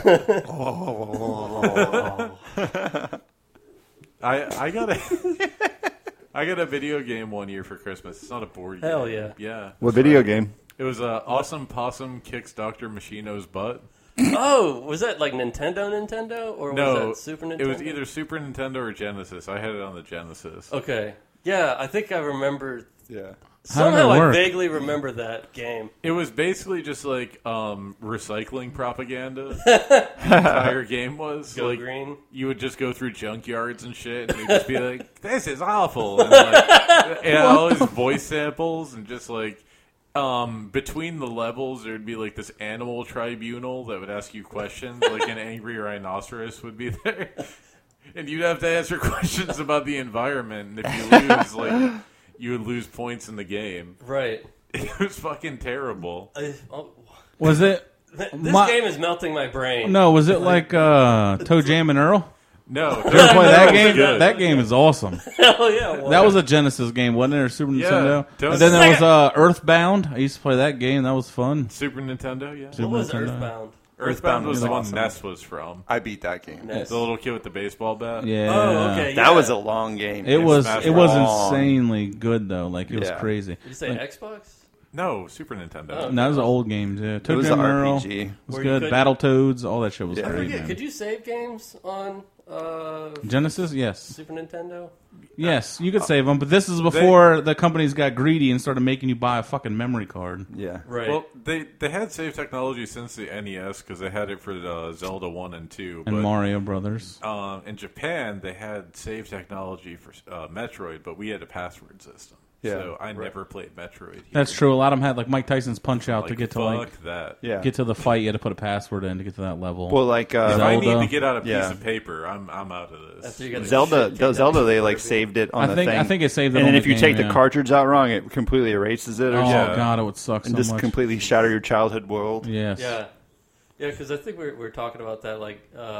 Speaker 1: I got a I got a video game one year for Christmas. It's not a board game.
Speaker 2: Hell yeah.
Speaker 1: Yeah.
Speaker 4: What video game?
Speaker 1: It was Awesome Possum Kicks Dr. Machino's Butt.
Speaker 2: Oh, was that like Nintendo, or
Speaker 1: No,
Speaker 2: was that Super Nintendo?
Speaker 1: it was either Super Nintendo or Genesis. I had it on the Genesis.
Speaker 2: Okay. Yeah, I think I remember.
Speaker 4: Yeah.
Speaker 3: How did
Speaker 2: Somehow
Speaker 3: it
Speaker 2: I
Speaker 3: work?
Speaker 2: vaguely remember that game.
Speaker 1: It was basically just like recycling propaganda. The entire game was
Speaker 2: Go
Speaker 1: like
Speaker 2: green.
Speaker 1: you would just go through junkyards and shit, and you'd just be like, "This is awful," and like all these voice samples, and just like between the levels, there'd be like this animal tribunal that would ask you questions, like an angry rhinoceros would be there, and you'd have to answer questions about the environment. And if you lose, like you would lose points in the game.
Speaker 2: Right.
Speaker 1: It was fucking terrible.
Speaker 3: Was it?
Speaker 2: This
Speaker 3: My-
Speaker 2: game is melting my brain.
Speaker 3: No, was it like Toe Jam and Earl?
Speaker 1: No,
Speaker 3: Did you ever play that game?
Speaker 1: Good.
Speaker 3: That game is awesome.
Speaker 2: Hell yeah. Well,
Speaker 3: That was a Genesis game, wasn't it? Or Super
Speaker 1: Yeah,
Speaker 3: Nintendo?
Speaker 1: don't-
Speaker 3: And then there was Earthbound. I used to play that game. That was fun.
Speaker 1: Super Nintendo. Yeah,
Speaker 2: what was
Speaker 3: Nintendo.
Speaker 2: Earthbound?
Speaker 1: Earthbound was the one
Speaker 4: awesome.
Speaker 1: Ness was from.
Speaker 4: I beat that game.
Speaker 2: Ness.
Speaker 1: The little kid with the baseball bat.
Speaker 3: Yeah.
Speaker 2: Oh, okay.
Speaker 4: That
Speaker 2: yeah.
Speaker 4: was a long game.
Speaker 3: It was
Speaker 1: Smash
Speaker 4: Bros.
Speaker 3: insanely good though. Like it was
Speaker 4: Yeah.
Speaker 3: crazy.
Speaker 2: Did you say Xbox?
Speaker 1: No, Super Nintendo.
Speaker 2: Oh.
Speaker 3: And that was an old game too.
Speaker 4: It
Speaker 3: Toe
Speaker 4: was
Speaker 3: Jam
Speaker 4: an
Speaker 3: and Earl
Speaker 4: RPG.
Speaker 3: was
Speaker 2: Where you
Speaker 3: good.
Speaker 2: could-
Speaker 3: Battletoads, all that shit was
Speaker 4: Yeah.
Speaker 2: I
Speaker 3: great.
Speaker 2: forget.
Speaker 3: Man.
Speaker 2: Could you save games on
Speaker 3: Genesis, yes.
Speaker 2: Super Nintendo?
Speaker 3: Yes, you could save them, but this is before the companies got greedy and started making you buy a fucking memory card.
Speaker 4: Yeah.
Speaker 2: Right.
Speaker 1: Well, they had save technology since the NES because they had it for Zelda 1 and 2.
Speaker 3: And
Speaker 1: but,
Speaker 3: Mario Brothers.
Speaker 1: in Japan, they had save technology for Metroid, but we had a password system.
Speaker 4: Yeah,
Speaker 1: so I never played Metroid here.
Speaker 3: That's true. A lot of them had like Mike Tyson's Punch Out to get to
Speaker 1: fuck
Speaker 3: like
Speaker 1: that.
Speaker 4: Yeah.
Speaker 3: get to the fight. You had to put a password in to get to that level.
Speaker 4: Well, like
Speaker 1: If I need
Speaker 3: Zelda.
Speaker 1: to get out a piece
Speaker 4: Yeah.
Speaker 1: of paper, I'm out of this.
Speaker 2: After you get
Speaker 4: Zelda, they like saved it on
Speaker 3: I
Speaker 4: the
Speaker 3: think
Speaker 4: thing.
Speaker 3: I think it saved it.
Speaker 4: and
Speaker 3: on
Speaker 4: then if
Speaker 3: the
Speaker 4: you
Speaker 3: game,
Speaker 4: take
Speaker 3: yeah.
Speaker 4: the cartridge out wrong, it completely erases it or
Speaker 3: oh
Speaker 4: something.
Speaker 3: god, it would suck
Speaker 4: And
Speaker 3: so
Speaker 4: just
Speaker 3: much.
Speaker 4: completely shatter your childhood world.
Speaker 3: Yes.
Speaker 2: Yeah. Yeah, because I think we're talking about that. Like,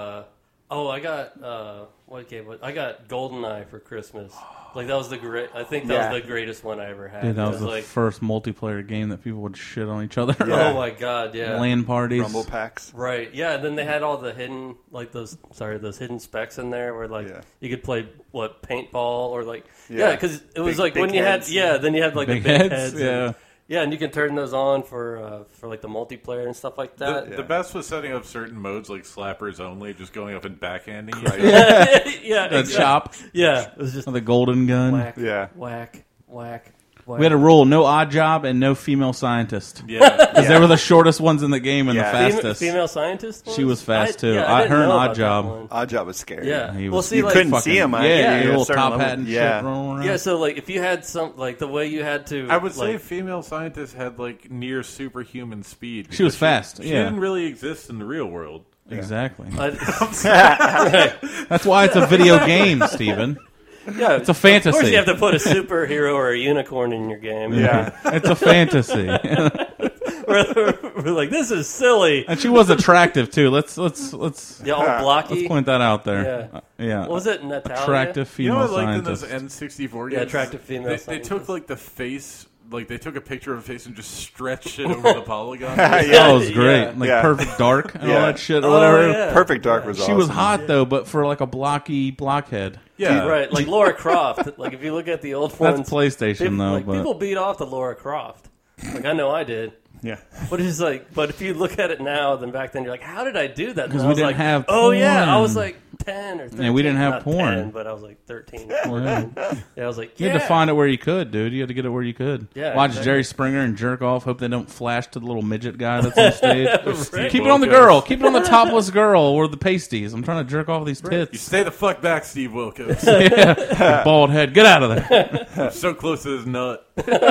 Speaker 2: I got what game? I got GoldenEye for Christmas. Like that was the great. I think that was the greatest one I ever had.
Speaker 3: Dude, that was the
Speaker 2: like,
Speaker 3: first multiplayer game that people would shit on each other.
Speaker 4: Yeah.
Speaker 2: oh my god, yeah.
Speaker 3: LAN parties.
Speaker 4: Rumble packs.
Speaker 2: Right, yeah. And then they had all the hidden, like those hidden specs in there, where like you could play paintball or like because it was like
Speaker 4: big
Speaker 2: when you had
Speaker 4: heads.
Speaker 2: then you had like
Speaker 3: Big
Speaker 2: the big
Speaker 3: heads,
Speaker 2: heads,
Speaker 3: yeah.
Speaker 2: and you can turn those on for like the multiplayer and stuff like that.
Speaker 1: The best was setting up certain modes like slappers only, just going up and backhanding you.
Speaker 2: Yeah,
Speaker 3: The chop.
Speaker 2: yeah. It was just
Speaker 3: The golden gun.
Speaker 2: whack,
Speaker 4: Yeah.
Speaker 2: whack, whack.
Speaker 3: We had a rule: no odd job and no female scientist.
Speaker 1: Yeah.
Speaker 3: Because they were the shortest ones in the game and
Speaker 4: Yeah.
Speaker 3: the fastest.
Speaker 2: Female scientist.
Speaker 3: She was fast, too.
Speaker 2: I
Speaker 3: Her and
Speaker 2: know
Speaker 3: Odd
Speaker 2: about
Speaker 3: Job.
Speaker 2: that one.
Speaker 4: Oddjob was scary.
Speaker 2: Yeah.
Speaker 3: He
Speaker 2: Well,
Speaker 3: was-
Speaker 2: see,
Speaker 4: You
Speaker 2: like,
Speaker 4: couldn't see him.
Speaker 3: Yeah,
Speaker 4: you
Speaker 3: little
Speaker 4: certain
Speaker 3: top
Speaker 4: level-
Speaker 3: hat and
Speaker 4: yeah.
Speaker 3: shit rolling around.
Speaker 2: yeah. So like, if you had some like the way you had to,
Speaker 1: I would say
Speaker 2: like,
Speaker 1: female scientists had like near superhuman speed.
Speaker 3: She was
Speaker 1: because
Speaker 3: fast,
Speaker 1: She
Speaker 3: yeah.
Speaker 1: didn't really exist in the real world.
Speaker 3: Exactly.
Speaker 2: I-
Speaker 3: That's why it's a video game, Steven.
Speaker 2: yeah,
Speaker 3: It's a fantasy.
Speaker 2: Of course, you have to put a superhero or a unicorn in your game.
Speaker 4: Yeah.
Speaker 3: It's a fantasy.
Speaker 2: we're like, this is silly.
Speaker 3: And she was attractive too. Let's
Speaker 2: Yeah, all blocky.
Speaker 3: point that out there. Yeah.
Speaker 2: What was it, Natalia?
Speaker 3: Attractive
Speaker 1: You know
Speaker 3: female
Speaker 1: what I liked in
Speaker 3: scientist.
Speaker 1: those N64 games?
Speaker 2: Yeah, attractive female
Speaker 1: They
Speaker 2: scientist.
Speaker 1: took like the face, like they took a picture of a face and just stretched it over the polygon.
Speaker 3: That was great.
Speaker 2: Yeah.
Speaker 3: Like
Speaker 4: Yeah.
Speaker 3: Perfect Dark and all
Speaker 4: Yeah.
Speaker 3: that shit or
Speaker 2: Oh,
Speaker 3: whatever.
Speaker 2: yeah.
Speaker 4: Perfect Dark was
Speaker 3: She
Speaker 4: awesome.
Speaker 3: was hot though, but for like a blocky blockhead.
Speaker 1: Yeah.
Speaker 2: Right, like Laura Croft. Like if you look at the old ones,
Speaker 3: That's PlayStation
Speaker 2: people,
Speaker 3: though.
Speaker 2: like,
Speaker 3: But
Speaker 2: people beat off the Laura Croft. Like I know I did.
Speaker 4: Yeah.
Speaker 2: But it's like, but if you look at it now, then back then you're like, how did I do that?
Speaker 3: 'Cause
Speaker 2: And I
Speaker 3: we
Speaker 2: was
Speaker 3: didn't
Speaker 2: like,
Speaker 3: have
Speaker 2: oh yeah, I
Speaker 3: porn.
Speaker 2: was like 10 or 13.
Speaker 3: Yeah, we didn't have
Speaker 2: Not
Speaker 3: porn.
Speaker 2: 10, but I was like 13, 14. Yeah, I was like,
Speaker 3: you
Speaker 2: yeah.
Speaker 3: had to find it where you could, dude. You had to get it where you could.
Speaker 2: Yeah,
Speaker 3: Watch
Speaker 2: exactly.
Speaker 3: Jerry Springer and jerk off. Hope they don't flash to the little midget guy that's on stage.
Speaker 2: Right.
Speaker 3: Keep it on the girl. Keep it on the topless girl or the pasties. I'm trying to jerk off these
Speaker 1: You
Speaker 3: tits.
Speaker 1: stay the fuck back, Steve Wilkos.
Speaker 3: Yeah. Bald head. Get out of there.
Speaker 1: I'm so close to his nut.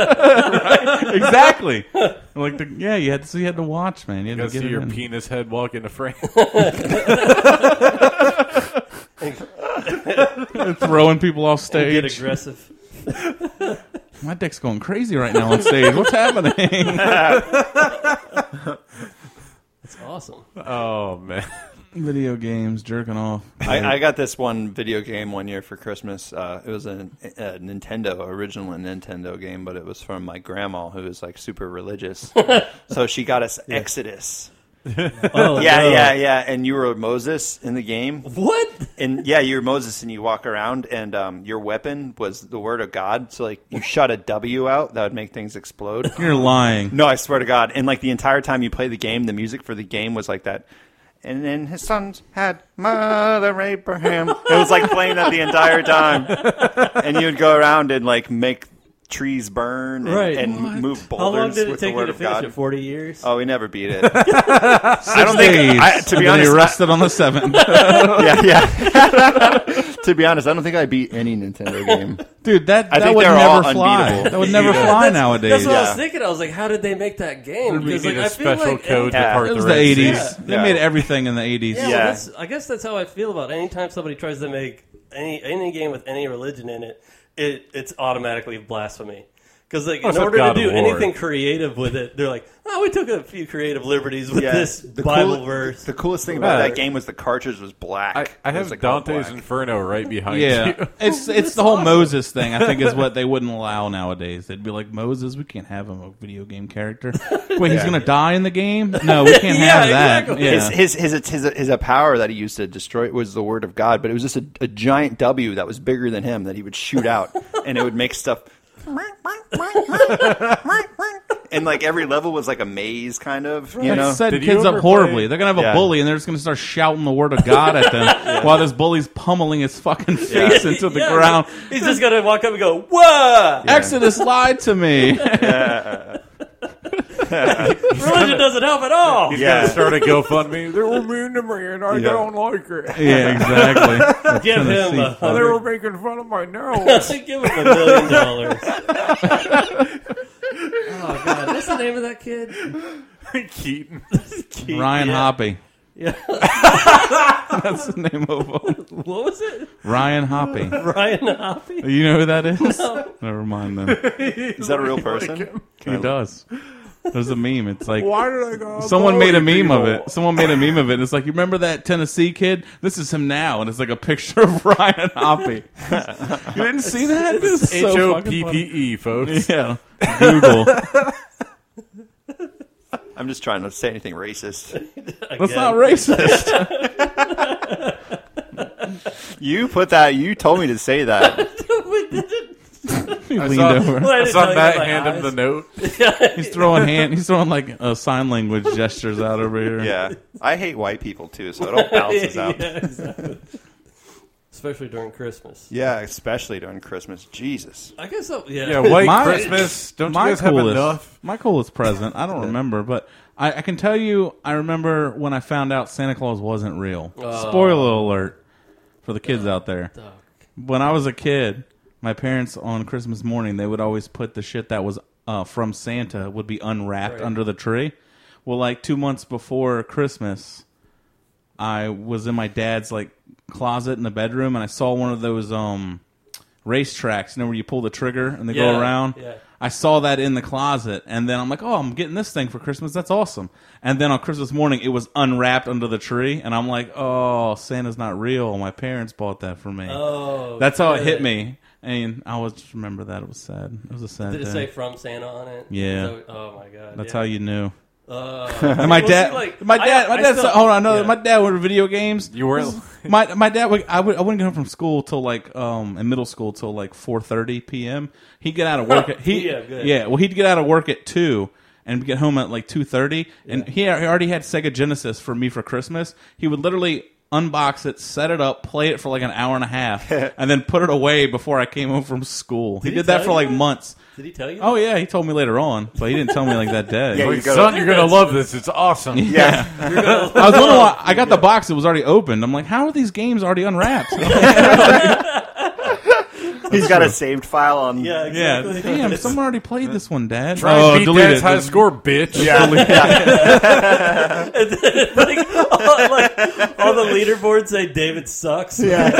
Speaker 3: Exactly. Like you had to watch, man. You
Speaker 1: You
Speaker 3: had
Speaker 1: gotta
Speaker 3: to get
Speaker 1: see
Speaker 3: it
Speaker 1: your
Speaker 3: in.
Speaker 1: penis head walk into frame.
Speaker 3: Throwing people off
Speaker 2: And get
Speaker 3: stage.
Speaker 2: aggressive.
Speaker 3: My dick's going crazy right now on stage. What's happening?
Speaker 2: It's awesome.
Speaker 1: Oh man.
Speaker 3: Video games, jerking off.
Speaker 4: I got this one video game one year for Christmas. It was a Nintendo, original Nintendo game, but it was from my grandma who was like super religious. So she got us Exodus.
Speaker 2: Oh,
Speaker 4: Yeah. And you were Moses in the game.
Speaker 2: What?
Speaker 4: And yeah, you're Moses and you walk around and your weapon was the word of God. So like you shot a W out, that would make things explode.
Speaker 3: You're lying.
Speaker 4: No, I swear to God. And like the entire time you play the game, the music for the game was like that. And then his sons had Mother Abraham. It was like playing that the entire time. And you'd go around and like make trees burn and,
Speaker 2: Right.
Speaker 4: and move
Speaker 2: How long
Speaker 4: boulders
Speaker 2: did it
Speaker 4: with the
Speaker 2: take you
Speaker 4: word
Speaker 2: to
Speaker 4: of
Speaker 2: finish
Speaker 4: God.
Speaker 2: it? 40 years?
Speaker 4: Oh, we never beat it. I don't
Speaker 3: Days.
Speaker 4: think. To be
Speaker 3: And then
Speaker 4: honest,
Speaker 3: he rested on the 7th.
Speaker 4: yeah. To be honest, I don't think I beat any Nintendo game.
Speaker 3: Dude,
Speaker 4: I
Speaker 3: that
Speaker 4: think
Speaker 3: would
Speaker 4: they're all
Speaker 3: never fly.
Speaker 4: unbeatable.
Speaker 3: That would never fly nowadays.
Speaker 2: That's what I was
Speaker 4: Yeah.
Speaker 2: thinking. I was like, how did they make that game?
Speaker 1: We
Speaker 2: Because
Speaker 1: need
Speaker 2: like,
Speaker 1: a
Speaker 2: I feel
Speaker 1: special
Speaker 2: like
Speaker 1: code to
Speaker 4: Yeah.
Speaker 1: part
Speaker 3: It
Speaker 1: the
Speaker 3: was
Speaker 1: Red
Speaker 3: the
Speaker 1: Sea.
Speaker 3: 80s. They
Speaker 4: Yeah.
Speaker 3: made everything in the 80s.
Speaker 2: Yeah,
Speaker 4: Yeah.
Speaker 2: well, I guess that's how I feel about anytime somebody tries to make any game with any religion in it, it's automatically blasphemy. Because like, in
Speaker 1: except
Speaker 2: order
Speaker 1: God
Speaker 2: to do
Speaker 1: of War.
Speaker 2: anything creative with it, they're like, oh, we took a few creative liberties with
Speaker 4: Yeah.
Speaker 2: this
Speaker 4: The
Speaker 2: Bible
Speaker 4: cool-
Speaker 2: verse.
Speaker 4: The coolest thing about
Speaker 1: Yeah.
Speaker 4: that game was the cartridge was black.
Speaker 1: I
Speaker 4: It was,
Speaker 1: have
Speaker 4: like, all
Speaker 1: Dante's
Speaker 4: black.
Speaker 1: Inferno right behind
Speaker 3: Yeah,
Speaker 1: you.
Speaker 3: it's the whole Moses thing. I think is what they wouldn't allow nowadays. They'd be like, Moses, we can't have him a video game character. Wait, he's gonna die in the game? No, we can't
Speaker 2: Yeah,
Speaker 3: have that.
Speaker 2: exactly.
Speaker 3: Yeah.
Speaker 4: His power that he used to destroy it was the word of God, but it was just a giant W that was bigger than him that he would shoot out, and it would make stuff. and like every level was like a maze, kind of. You
Speaker 3: It
Speaker 4: know,
Speaker 3: set
Speaker 1: Did you
Speaker 3: kids
Speaker 1: ever
Speaker 3: up horribly.
Speaker 1: play-
Speaker 3: They're gonna have a
Speaker 4: Yeah.
Speaker 3: bully, and they're just gonna start shouting the word of God at them while this bully's pummeling his fucking face into the ground.
Speaker 2: He's just gonna walk up and go, "Whoa!"
Speaker 3: Exodus lied to me.
Speaker 2: Religion doesn't help at all.
Speaker 1: He's
Speaker 4: Yeah.
Speaker 1: gonna start a GoFundMe. They were mean to me, and I
Speaker 4: Yeah.
Speaker 1: don't like it.
Speaker 3: Yeah, exactly.
Speaker 2: Give him
Speaker 3: Tennessee.
Speaker 2: $100.
Speaker 1: They were making fun of my nose.
Speaker 2: Give him $1 million. Oh God, what's the name of that kid?
Speaker 1: Keaton.
Speaker 3: Ryan
Speaker 2: Yeah.
Speaker 3: Hoppy.
Speaker 2: Yeah.
Speaker 3: That's the name of him.
Speaker 2: What was it?
Speaker 3: Ryan Hoppy.
Speaker 2: Ryan Hoppy.
Speaker 3: You know who that is? Never mind then.
Speaker 4: is that a real person?
Speaker 3: He does. There's a meme. It's like
Speaker 1: Why did I go?
Speaker 3: someone made a meme of
Speaker 1: people?
Speaker 3: it. Someone made a meme of it. It's like, you remember that Tennessee kid? This is him now, and it's like a picture of Ryan Hoppy. You didn't see that? This is so fucking funny.
Speaker 1: HOPPE, folks.
Speaker 3: Yeah, Google.
Speaker 4: I'm just trying to say anything racist.
Speaker 3: That's not racist.
Speaker 4: You put that. You told me to say that.
Speaker 3: He
Speaker 1: I
Speaker 3: leaned
Speaker 1: saw,
Speaker 3: over.
Speaker 2: Well, I
Speaker 1: I
Speaker 2: didn't
Speaker 1: saw
Speaker 2: tell you
Speaker 1: Matt
Speaker 2: my
Speaker 1: hand him
Speaker 2: eyes.
Speaker 1: the note.
Speaker 3: He's throwing sign language gestures out over here.
Speaker 4: Yeah, I hate white people too, so it all balances out.
Speaker 2: Yeah, exactly. Especially during Christmas.
Speaker 4: Yeah, especially during Christmas. Jesus.
Speaker 2: I guess so. Yeah.
Speaker 1: Yeah, white
Speaker 3: My-
Speaker 1: Christmas. Don't you guys have enough?
Speaker 3: My coolest present. I don't remember, but I can tell you. I remember when I found out Santa Claus wasn't real. Spoiler alert for the kids out there. When I was a kid, my parents on Christmas morning, they would always put the shit that was from Santa would be unwrapped under the tree. Well, like 2 months before Christmas, I was in my dad's like closet in the bedroom, and I saw one of those racetracks, where you pull the trigger and they go around.
Speaker 2: Yeah.
Speaker 3: I saw that in the closet, and then I'm like, oh, I'm getting this thing for Christmas. That's awesome. And then on Christmas morning, it was unwrapped under the tree, and I'm like, oh, Santa's not real. My parents bought that for me.
Speaker 2: Oh,
Speaker 3: That's how it
Speaker 2: good.
Speaker 3: hit me. And I always just remember that. It was sad. It was a sad
Speaker 2: Did it
Speaker 3: day.
Speaker 2: say "From Santa" on it?
Speaker 3: Yeah.
Speaker 2: So, oh my God.
Speaker 3: That's
Speaker 2: yeah.
Speaker 3: how you knew.
Speaker 2: And
Speaker 3: My dad, my dad. Hold on, no, my dad went to video games.
Speaker 1: You were
Speaker 3: My dad. I wouldn't get home from school till like in middle school till like 4:30 p.m. He'd get out of work at
Speaker 2: good.
Speaker 3: Well, he'd get out of work at 2 and get home at like 2:30. And he already had Sega Genesis for me for Christmas. He would literally unbox it, set it up, play it for like an hour and a half, and then put it away before I came home from school. He did that
Speaker 2: tell
Speaker 3: for
Speaker 2: you
Speaker 3: like
Speaker 2: that?
Speaker 3: months.
Speaker 2: Did he tell you?
Speaker 3: Oh yeah, he told me later on, but he didn't tell me like that day.
Speaker 4: Yeah,
Speaker 1: like,
Speaker 4: you go-
Speaker 1: son, you're gonna love this. It's awesome.
Speaker 4: Yeah.
Speaker 3: I was wondering why I got the box. It was already opened. I'm like, how are these games already unwrapped?
Speaker 4: He's got a saved file on.
Speaker 2: Yeah,
Speaker 3: Yeah,
Speaker 2: exactly.
Speaker 3: damn, someone already played this one, Dad.
Speaker 1: Try and beat
Speaker 3: delete
Speaker 1: Dad's
Speaker 3: it.
Speaker 1: high score, bitch.
Speaker 2: like, all the leaderboards say David sucks.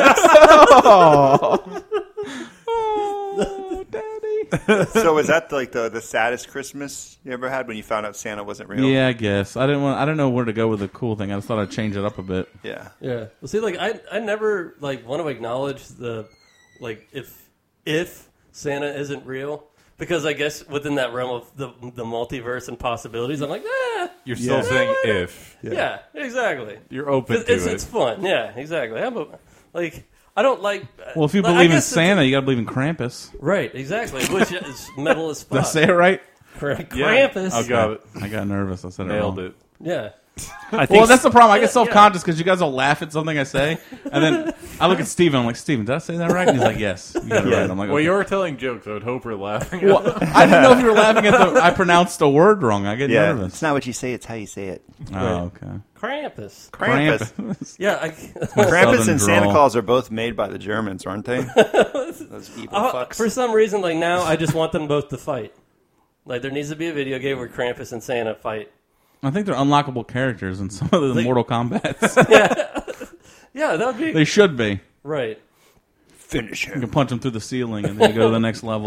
Speaker 3: Oh, Daddy.
Speaker 4: So was that like the saddest Christmas you ever had when you found out Santa wasn't real?
Speaker 3: Yeah, I guess I didn't know where to go with the cool thing. I just thought I'd change it up a bit.
Speaker 4: Yeah.
Speaker 2: Yeah. Well, see, like I never like want to acknowledge the like if Santa isn't real, because I guess within that realm of the multiverse and possibilities, I'm like,
Speaker 1: You're still saying if.
Speaker 2: yeah, exactly.
Speaker 1: You're open to
Speaker 2: It's
Speaker 1: it.
Speaker 2: fun. Yeah, exactly. Like I don't like.
Speaker 3: Well, if you
Speaker 2: like, I
Speaker 3: believe in
Speaker 2: guess it's-
Speaker 3: Santa, you got to believe in Krampus.
Speaker 2: right? Exactly. Which is metal as
Speaker 3: Did I
Speaker 2: fuck.
Speaker 3: say it right?
Speaker 2: Krampus.
Speaker 1: I got it.
Speaker 3: I got nervous. I said
Speaker 1: Nailed
Speaker 3: it. Wrong.
Speaker 1: it.
Speaker 2: Yeah.
Speaker 3: Well, that's the problem. I get self-conscious because you guys will laugh at something I say, and then I look at Steven. I'm like, Steven, did I say that right? And he's like, yes. You got it right. I'm like,
Speaker 1: Well,
Speaker 3: okay.
Speaker 1: you were telling jokes. I would hope we're laughing.
Speaker 3: Well, I didn't know if you were laughing at I pronounced a word wrong. I get
Speaker 4: Yeah.
Speaker 3: nervous.
Speaker 4: It's not what you say; it's how you say it.
Speaker 3: Oh, okay.
Speaker 2: Krampus.
Speaker 4: Krampus.
Speaker 2: Yeah.
Speaker 4: Krampus
Speaker 3: Southern
Speaker 4: and Santa
Speaker 3: drawl.
Speaker 4: Claus are both made by the Germans, aren't they? Those evil fucks.
Speaker 2: For some reason, like now, I just want them both to fight. Like there needs to be a video game where Krampus and Santa fight.
Speaker 3: I think they're unlockable characters in some of the Mortal Kombats.
Speaker 2: Yeah, that would be
Speaker 3: They should be.
Speaker 2: right.
Speaker 4: Finish
Speaker 3: You
Speaker 4: him.
Speaker 3: can punch them through the ceiling and then you go to the next level.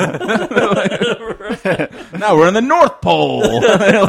Speaker 3: Now we're in the North Pole.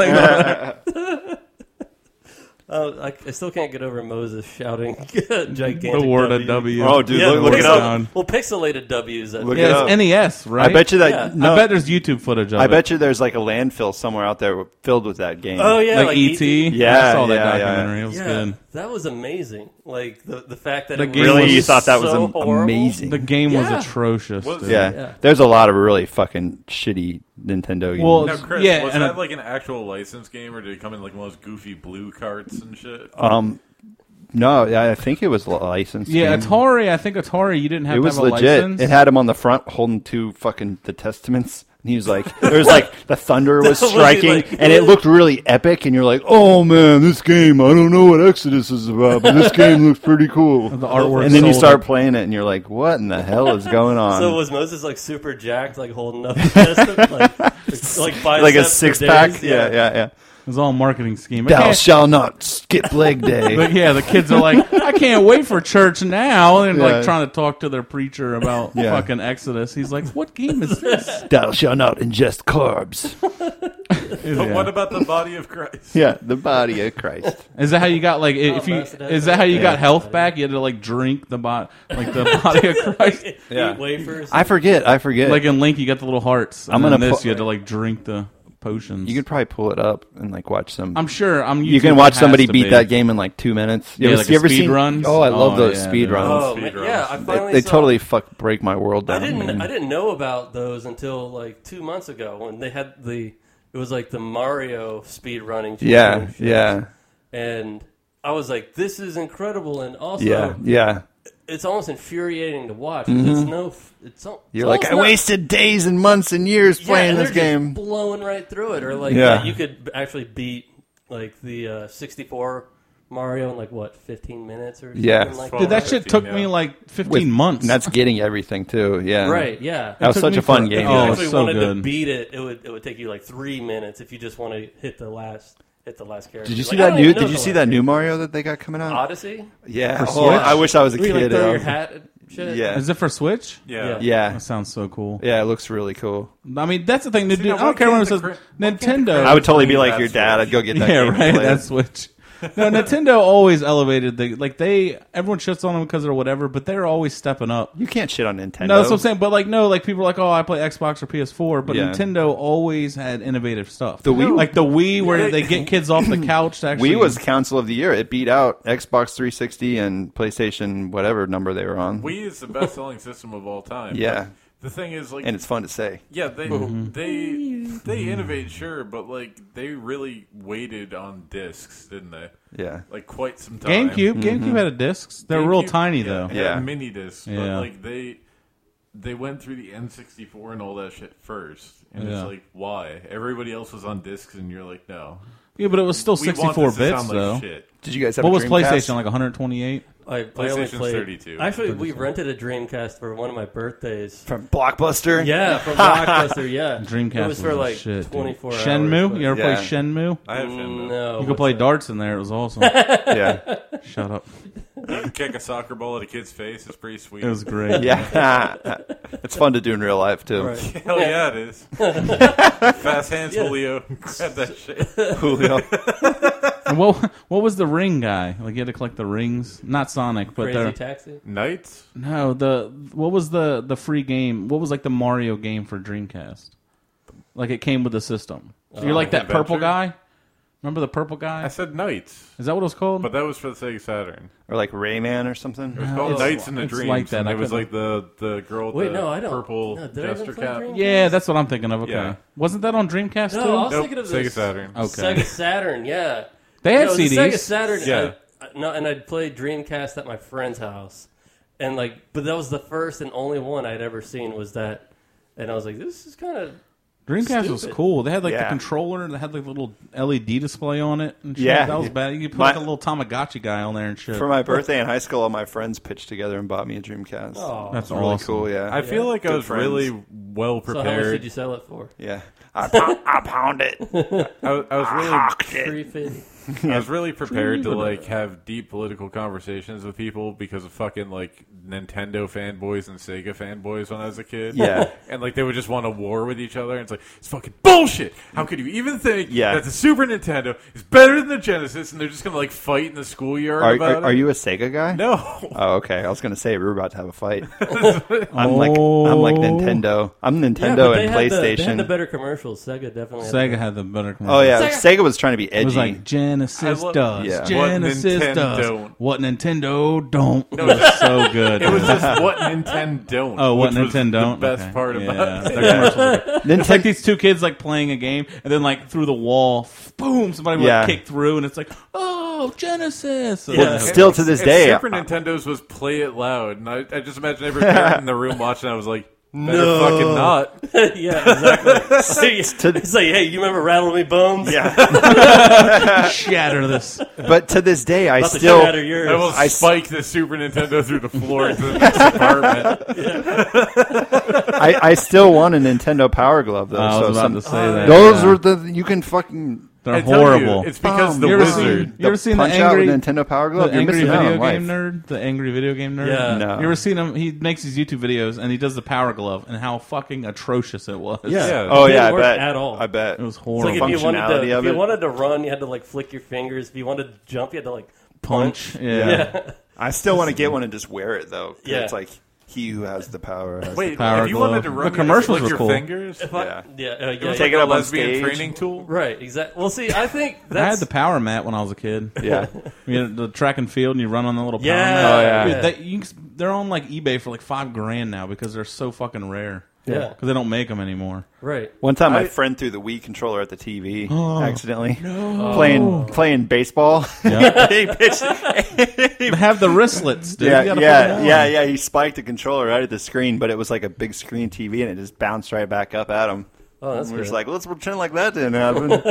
Speaker 2: I still can't get over Moses shouting gigantic
Speaker 3: The word
Speaker 2: W.
Speaker 3: of W.
Speaker 4: Oh, dude,
Speaker 2: Yeah,
Speaker 4: look it up.
Speaker 3: Sound.
Speaker 2: Well, pixelated W's.
Speaker 4: Look it
Speaker 3: Yeah,
Speaker 4: up.
Speaker 3: it's NES, right?
Speaker 4: I bet you that.
Speaker 2: Yeah.
Speaker 4: No,
Speaker 3: I bet there's YouTube footage of it.
Speaker 4: I bet you there's like a landfill somewhere out there filled with that game.
Speaker 2: Oh yeah,
Speaker 3: like E.T.
Speaker 4: Yeah,
Speaker 3: I saw that
Speaker 4: yeah,
Speaker 3: documentary. It was
Speaker 2: Yeah.
Speaker 3: good.
Speaker 2: That was amazing. Like the fact that
Speaker 3: The
Speaker 2: it
Speaker 3: game
Speaker 2: was
Speaker 3: was
Speaker 4: you thought that was
Speaker 2: so horrible.
Speaker 4: amazing.
Speaker 3: The game was
Speaker 2: Yeah.
Speaker 3: atrocious.
Speaker 1: Was
Speaker 3: dude.
Speaker 1: it?
Speaker 4: Yeah. There's a lot of really fucking shitty Nintendo games.
Speaker 3: Well,
Speaker 1: Now, Chris,
Speaker 3: Yeah,
Speaker 1: was
Speaker 3: and
Speaker 1: that
Speaker 3: I-
Speaker 1: like an actual licensed game, or did it come in like one of those goofy blue carts and shit?
Speaker 4: No, I think it was licensed.
Speaker 3: Yeah,
Speaker 4: game.
Speaker 3: Atari. I think Atari. You didn't have
Speaker 4: It
Speaker 3: to
Speaker 4: was
Speaker 3: have a
Speaker 4: legit.
Speaker 3: license.
Speaker 4: It had him on the front holding two fucking the Testaments. And he was like, there was like the thunder was
Speaker 2: Was he
Speaker 4: striking,
Speaker 2: like-
Speaker 4: and it looked really epic. And you're like, oh man, this game, I don't know what Exodus is about, but this game looks pretty cool.
Speaker 3: The artwork
Speaker 4: And then you
Speaker 3: sold
Speaker 4: start
Speaker 3: it.
Speaker 4: playing it, and you're like, what in the hell is going on?
Speaker 2: So was Moses like super jacked, like holding up his chest, like biceps
Speaker 4: like a
Speaker 2: for
Speaker 4: 6-pack?
Speaker 2: days?
Speaker 4: Yeah.
Speaker 3: It was all a marketing scheme. I
Speaker 4: Thou
Speaker 3: can't-
Speaker 4: shall not skip leg day.
Speaker 3: But yeah, the kids are like, I can't wait for church now, and
Speaker 4: Yeah.
Speaker 3: like trying to talk to their preacher about
Speaker 4: Yeah.
Speaker 3: fucking Exodus. He's like, "What game is this?"
Speaker 4: Thou shall not ingest carbs.
Speaker 1: But
Speaker 3: Yeah.
Speaker 1: what about the body of Christ?
Speaker 4: Yeah, the body of Christ.
Speaker 3: Is that how you got like if you?
Speaker 2: blessed
Speaker 3: Is that how you
Speaker 4: Yeah.
Speaker 3: got health back? You had to like drink the body of Christ.
Speaker 4: Yeah.
Speaker 2: Eat wafers.
Speaker 4: I forget.
Speaker 3: Like in Link, you got the little hearts. And
Speaker 4: I'm
Speaker 3: then
Speaker 4: gonna
Speaker 3: this,
Speaker 4: pu-
Speaker 3: you had to like drink the potions.
Speaker 4: You could probably pull it up and like watch some.
Speaker 3: I'm sure.
Speaker 4: You can watch somebody beat that game in like 2 minutes.
Speaker 3: Yeah, like a speed
Speaker 4: seen?
Speaker 3: runs?
Speaker 4: Oh, I love
Speaker 3: Oh,
Speaker 4: those
Speaker 3: yeah,
Speaker 4: speed
Speaker 3: dude.
Speaker 4: runs.
Speaker 2: Oh
Speaker 1: Speed
Speaker 2: man,
Speaker 1: runs.
Speaker 2: yeah, I finally
Speaker 4: They
Speaker 2: saw,
Speaker 4: totally break my world
Speaker 2: I
Speaker 4: down. man.
Speaker 2: didn't know about those until like 2 months ago when they had it was like the Mario speed running.
Speaker 4: Yeah,
Speaker 2: championship.
Speaker 4: yeah,
Speaker 2: And I was like, this is incredible, and also
Speaker 4: yeah.
Speaker 2: it's almost infuriating to watch. It's
Speaker 4: You're like, I wasted days and months and years playing this game.
Speaker 2: blowing right through it. Or like,
Speaker 4: Yeah.
Speaker 2: you could actually beat like the 64 Mario in like what 15 minutes or something
Speaker 4: Yeah.
Speaker 2: like
Speaker 3: Dude, that
Speaker 2: that.
Speaker 3: shit took me like 15 months.
Speaker 4: And that's getting everything too. Yeah,
Speaker 2: Right, yeah.
Speaker 4: That was
Speaker 3: took
Speaker 4: such
Speaker 3: me
Speaker 4: a fun
Speaker 3: for-
Speaker 2: If
Speaker 4: game.
Speaker 2: you
Speaker 3: Oh,
Speaker 2: actually
Speaker 3: so
Speaker 2: wanted to
Speaker 3: good.
Speaker 2: beat it, it would take you like 3 minutes if you just want to hit the last character.
Speaker 4: Did you see
Speaker 2: Like, I
Speaker 4: that
Speaker 2: don't even
Speaker 4: new?
Speaker 2: know
Speaker 4: Did you
Speaker 2: the
Speaker 4: see
Speaker 2: last
Speaker 4: that new
Speaker 2: character.
Speaker 4: Mario that they got coming out?
Speaker 2: Odyssey?
Speaker 4: Yeah.
Speaker 3: For
Speaker 4: Oh,
Speaker 3: Switch?
Speaker 4: I wish I was a
Speaker 2: Where you like
Speaker 4: kid.
Speaker 2: throw your hat and shit?
Speaker 4: Yeah.
Speaker 3: Is it for Switch?
Speaker 1: Yeah.
Speaker 4: Yeah.
Speaker 3: That sounds so cool.
Speaker 4: Yeah, it looks really cool.
Speaker 3: I mean, that's the thing to
Speaker 1: See,
Speaker 3: do.
Speaker 1: now,
Speaker 3: I don't
Speaker 1: why
Speaker 3: care when it
Speaker 1: can't
Speaker 3: says
Speaker 1: the
Speaker 3: Nintendo.
Speaker 4: I would totally be
Speaker 1: Playing
Speaker 4: like your
Speaker 1: that
Speaker 4: dad.
Speaker 1: Switch.
Speaker 4: I'd go get that
Speaker 3: Yeah,
Speaker 4: game.
Speaker 3: right.
Speaker 4: and play
Speaker 3: That's
Speaker 4: it.
Speaker 3: Switch. No, Nintendo always elevated everyone shits on them because they're whatever, but they're always stepping up.
Speaker 4: You can't shit on Nintendo.
Speaker 3: No, that's what I'm saying. But like people are like, oh, I play Xbox or PS4, but
Speaker 4: Yeah.
Speaker 3: Nintendo always had innovative stuff.
Speaker 4: The Wii-
Speaker 3: like the Wii, where they get kids off the couch to actually.
Speaker 4: Wii was Council of the Year. It beat out Xbox 360 and PlayStation, whatever number they were on.
Speaker 1: Wii is the best-selling system of all time.
Speaker 4: Yeah.
Speaker 1: But the thing is, like,
Speaker 4: And it's fun to say.
Speaker 1: yeah, they innovate, sure, but like they really waited on discs, didn't they?
Speaker 4: Yeah.
Speaker 1: Like quite some time.
Speaker 3: GameCube had a discs. They're real
Speaker 1: GameCube,
Speaker 3: tiny
Speaker 1: yeah,
Speaker 3: though.
Speaker 1: it had
Speaker 4: Yeah.
Speaker 1: mini discs. But
Speaker 3: Yeah.
Speaker 1: like they went through the N64 and all that shit first, and
Speaker 3: Yeah.
Speaker 1: it's like why everybody else was on discs and you're like no.
Speaker 3: Yeah, but it was still
Speaker 1: We want
Speaker 3: 64
Speaker 1: this to
Speaker 3: bits
Speaker 1: sound like
Speaker 3: though.
Speaker 1: shit.
Speaker 4: Did you guys have
Speaker 3: What
Speaker 4: a
Speaker 3: was
Speaker 4: Dreamcast?
Speaker 3: PlayStation, like 128?
Speaker 2: I only
Speaker 1: PlayStation's
Speaker 2: played
Speaker 1: 32.
Speaker 2: Actually, we rented a Dreamcast for one of my birthdays.
Speaker 4: From Blockbuster?
Speaker 2: Yeah, from Blockbuster. Yeah,
Speaker 3: Dreamcast
Speaker 2: It was for like
Speaker 3: shit, dude.
Speaker 2: 24 hours.
Speaker 3: Shenmue?
Speaker 2: but-
Speaker 3: You ever
Speaker 4: Yeah.
Speaker 3: play Shenmue?
Speaker 1: I have Shenmue.
Speaker 2: No,
Speaker 3: You could
Speaker 2: what's
Speaker 3: play
Speaker 2: that?
Speaker 3: darts in there. It was awesome.
Speaker 4: Yeah.
Speaker 3: Shut up.
Speaker 1: Kick a soccer ball at a kid's face is pretty sweet.
Speaker 3: It was great.
Speaker 4: Yeah. It's fun to do in real life, too.
Speaker 2: Right.
Speaker 1: Hell yeah, it is. Fast hands, Julio. Grab that shit.
Speaker 4: Julio.
Speaker 3: And what was the ring guy? Like you had to collect the rings. Not Sonic, but
Speaker 2: Crazy Taxi.
Speaker 1: Knights?
Speaker 3: no. What was the free game? What was like the Mario game for Dreamcast? Like it came with the system. So you're like that purple
Speaker 1: Adventure?
Speaker 3: guy. Remember the purple guy?
Speaker 1: I said Knights,
Speaker 3: Is that what it was called?
Speaker 1: but that was for the Sega Saturn.
Speaker 4: Or like Rayman or something.
Speaker 1: It was called
Speaker 3: it's-
Speaker 1: Knights in the
Speaker 3: it's
Speaker 1: Dreams.
Speaker 3: like that.
Speaker 1: And
Speaker 3: I
Speaker 1: it was
Speaker 3: couldn't-
Speaker 1: like the girl with
Speaker 2: Wait,
Speaker 1: the
Speaker 2: no, I don't.
Speaker 1: purple
Speaker 2: No, did I even
Speaker 1: jester
Speaker 2: play
Speaker 1: cap.
Speaker 2: Dreamcast?
Speaker 3: Yeah, that's what I'm thinking of. Okay,
Speaker 1: Yeah.
Speaker 3: wasn't that on Dreamcast
Speaker 2: No,
Speaker 3: too?
Speaker 2: I was
Speaker 1: Nope,
Speaker 2: thinking of
Speaker 1: Sega
Speaker 2: this
Speaker 1: Saturn.
Speaker 3: Okay.
Speaker 2: Sega Saturn. Yeah,
Speaker 3: They had
Speaker 2: No, the
Speaker 3: CDs.
Speaker 2: Sega Saturn.
Speaker 1: Yeah.
Speaker 2: No, and I'd played Dreamcast at my friend's house, and but that was the first and only one I'd ever seen was that, and I was like, this is kind of.
Speaker 3: Dreamcast was
Speaker 2: Stupid.
Speaker 3: cool. They had like the
Speaker 4: Yeah.
Speaker 3: controller. They had like a little LED display on it. And shit.
Speaker 4: Yeah.
Speaker 3: That was bad. You could put
Speaker 4: My-
Speaker 3: like a little Tamagotchi guy on there and shit.
Speaker 4: For my birthday in high school, all my friends pitched together and bought me a Dreamcast.
Speaker 2: Oh,
Speaker 3: That's
Speaker 4: Really
Speaker 3: awesome.
Speaker 4: cool, yeah.
Speaker 1: I feel like I
Speaker 4: Good
Speaker 1: was
Speaker 4: friends.
Speaker 1: really well
Speaker 2: so how much did
Speaker 1: prepared.
Speaker 2: you sell it for?
Speaker 4: Yeah. I pound it.
Speaker 1: I was really
Speaker 4: Hocked it.
Speaker 2: $350.
Speaker 1: I was really prepared to like have deep political conversations with people because of fucking like Nintendo fanboys and Sega fanboys when I was a kid.
Speaker 4: Yeah.
Speaker 1: And like they would just want a war with each other. And it's like, it's fucking bullshit. How could you even think
Speaker 4: Yeah.
Speaker 1: that the Super Nintendo is better than the Genesis? And they're just gonna like fight in the schoolyard about
Speaker 4: Are
Speaker 1: it?
Speaker 4: you a Sega guy?
Speaker 1: No.
Speaker 4: Oh, okay. I was going to say we were about to have a fight. I'm like Nintendo. I'm Nintendo and
Speaker 2: They had the
Speaker 4: PlayStation.
Speaker 2: better commercials. Sega definitely. Had
Speaker 3: Sega
Speaker 2: the-
Speaker 3: had the better commercial.
Speaker 4: Oh yeah, Sega was trying to be edgy.
Speaker 3: It was like Genesis
Speaker 1: love-
Speaker 3: does.
Speaker 4: Yeah.
Speaker 3: Genesis
Speaker 1: What Nintendo
Speaker 3: does.
Speaker 1: don't.
Speaker 3: What Nintendo don't.
Speaker 1: No,
Speaker 3: It was so good.
Speaker 1: It was just what Nintendo don't.
Speaker 3: Oh, what
Speaker 1: which was
Speaker 3: Nintendo don't?
Speaker 1: The best
Speaker 3: Okay.
Speaker 1: part
Speaker 3: Yeah,
Speaker 1: about
Speaker 3: their
Speaker 1: it.
Speaker 3: commercials are good. It's like these two kids like playing a game, and then like through the wall, boom! Somebody would
Speaker 4: Yeah.
Speaker 3: kick through, and it's like, oh, Genesis. So,
Speaker 4: Well, still to this
Speaker 1: And
Speaker 4: day,
Speaker 1: Super Nintendo's was play it loud, and I just imagine every parent in the room watching. I was like, better fucking not.
Speaker 2: Yeah, exactly. It's like, hey, you remember Rattle Me Bones?
Speaker 4: yeah.
Speaker 3: shatter this.
Speaker 4: But to this day, I
Speaker 2: About to
Speaker 4: still
Speaker 2: shatter yours.
Speaker 1: I will spike the Super Nintendo through the floor into the next apartment.
Speaker 4: I still want a Nintendo Power Glove though.
Speaker 3: I was
Speaker 4: so
Speaker 3: about to say that.
Speaker 4: those
Speaker 3: yeah.
Speaker 4: were the you can fucking
Speaker 3: They're
Speaker 1: I tell you,
Speaker 3: horrible.
Speaker 1: it's because the
Speaker 3: You ever
Speaker 1: wizard.
Speaker 3: seen- You ever seen the
Speaker 4: punch out
Speaker 3: angry
Speaker 4: with Nintendo Power Glove?
Speaker 3: The
Speaker 4: You're
Speaker 3: angry
Speaker 4: missing out
Speaker 3: video
Speaker 4: on life.
Speaker 3: game nerd? The angry video game nerd?
Speaker 2: Yeah.
Speaker 4: No.
Speaker 3: You ever seen him? He makes these YouTube videos, and he does the Power Glove, and how fucking atrocious it was.
Speaker 1: Yeah.
Speaker 4: Oh
Speaker 2: It
Speaker 4: yeah, I
Speaker 2: didn't work
Speaker 4: bet.
Speaker 2: at all.
Speaker 4: I bet.
Speaker 3: It was
Speaker 2: It's
Speaker 3: horrible.
Speaker 2: like if you wanted
Speaker 4: Functionality
Speaker 2: to,
Speaker 4: of
Speaker 2: if you
Speaker 4: it.
Speaker 2: wanted to run, you had to like flick your fingers. If you wanted to jump, you had to like punch.
Speaker 3: Yeah.
Speaker 4: I still want to get one and just wear it though. 'Cause
Speaker 2: Yeah.
Speaker 4: It's like he who has the power. Has
Speaker 1: Wait,
Speaker 3: Power
Speaker 1: if you
Speaker 3: glove.
Speaker 1: wanted to
Speaker 3: The
Speaker 1: run, you
Speaker 3: commercials
Speaker 1: flick
Speaker 3: were
Speaker 1: your
Speaker 3: cool.
Speaker 1: fingers.
Speaker 2: If
Speaker 4: Yeah.
Speaker 2: I, yeah,
Speaker 1: It was
Speaker 4: Take
Speaker 1: like
Speaker 4: it
Speaker 1: a
Speaker 4: up on
Speaker 1: lesbian
Speaker 4: stage.
Speaker 1: training tool.
Speaker 2: right, exactly. Well, see, I think
Speaker 3: I had
Speaker 2: that's
Speaker 3: the power mat when I was a kid.
Speaker 4: the yeah.
Speaker 3: You know, the track and field, and you run on the little power
Speaker 2: Yeah.
Speaker 3: mat.
Speaker 2: Oh,
Speaker 4: yeah.
Speaker 3: Dude, they're on like eBay for like $5,000 now because they're so fucking rare.
Speaker 2: Yeah.
Speaker 3: Because they don't make them anymore.
Speaker 2: right.
Speaker 4: One time, my
Speaker 1: I-
Speaker 4: friend threw the Wii controller at the TV
Speaker 3: Oh.
Speaker 4: accidentally. Playing baseball.
Speaker 3: Yeah.
Speaker 4: He pitched-
Speaker 3: They have the wristlets, dude. You
Speaker 4: yeah,
Speaker 3: gotta put
Speaker 4: yeah,
Speaker 3: them on.
Speaker 4: yeah. He spiked the controller right at the screen, but it was like a big screen TV, and it just bounced right back up at him.
Speaker 2: Oh, that's
Speaker 4: We were
Speaker 2: good.
Speaker 4: just like, let's pretend like that didn't happen.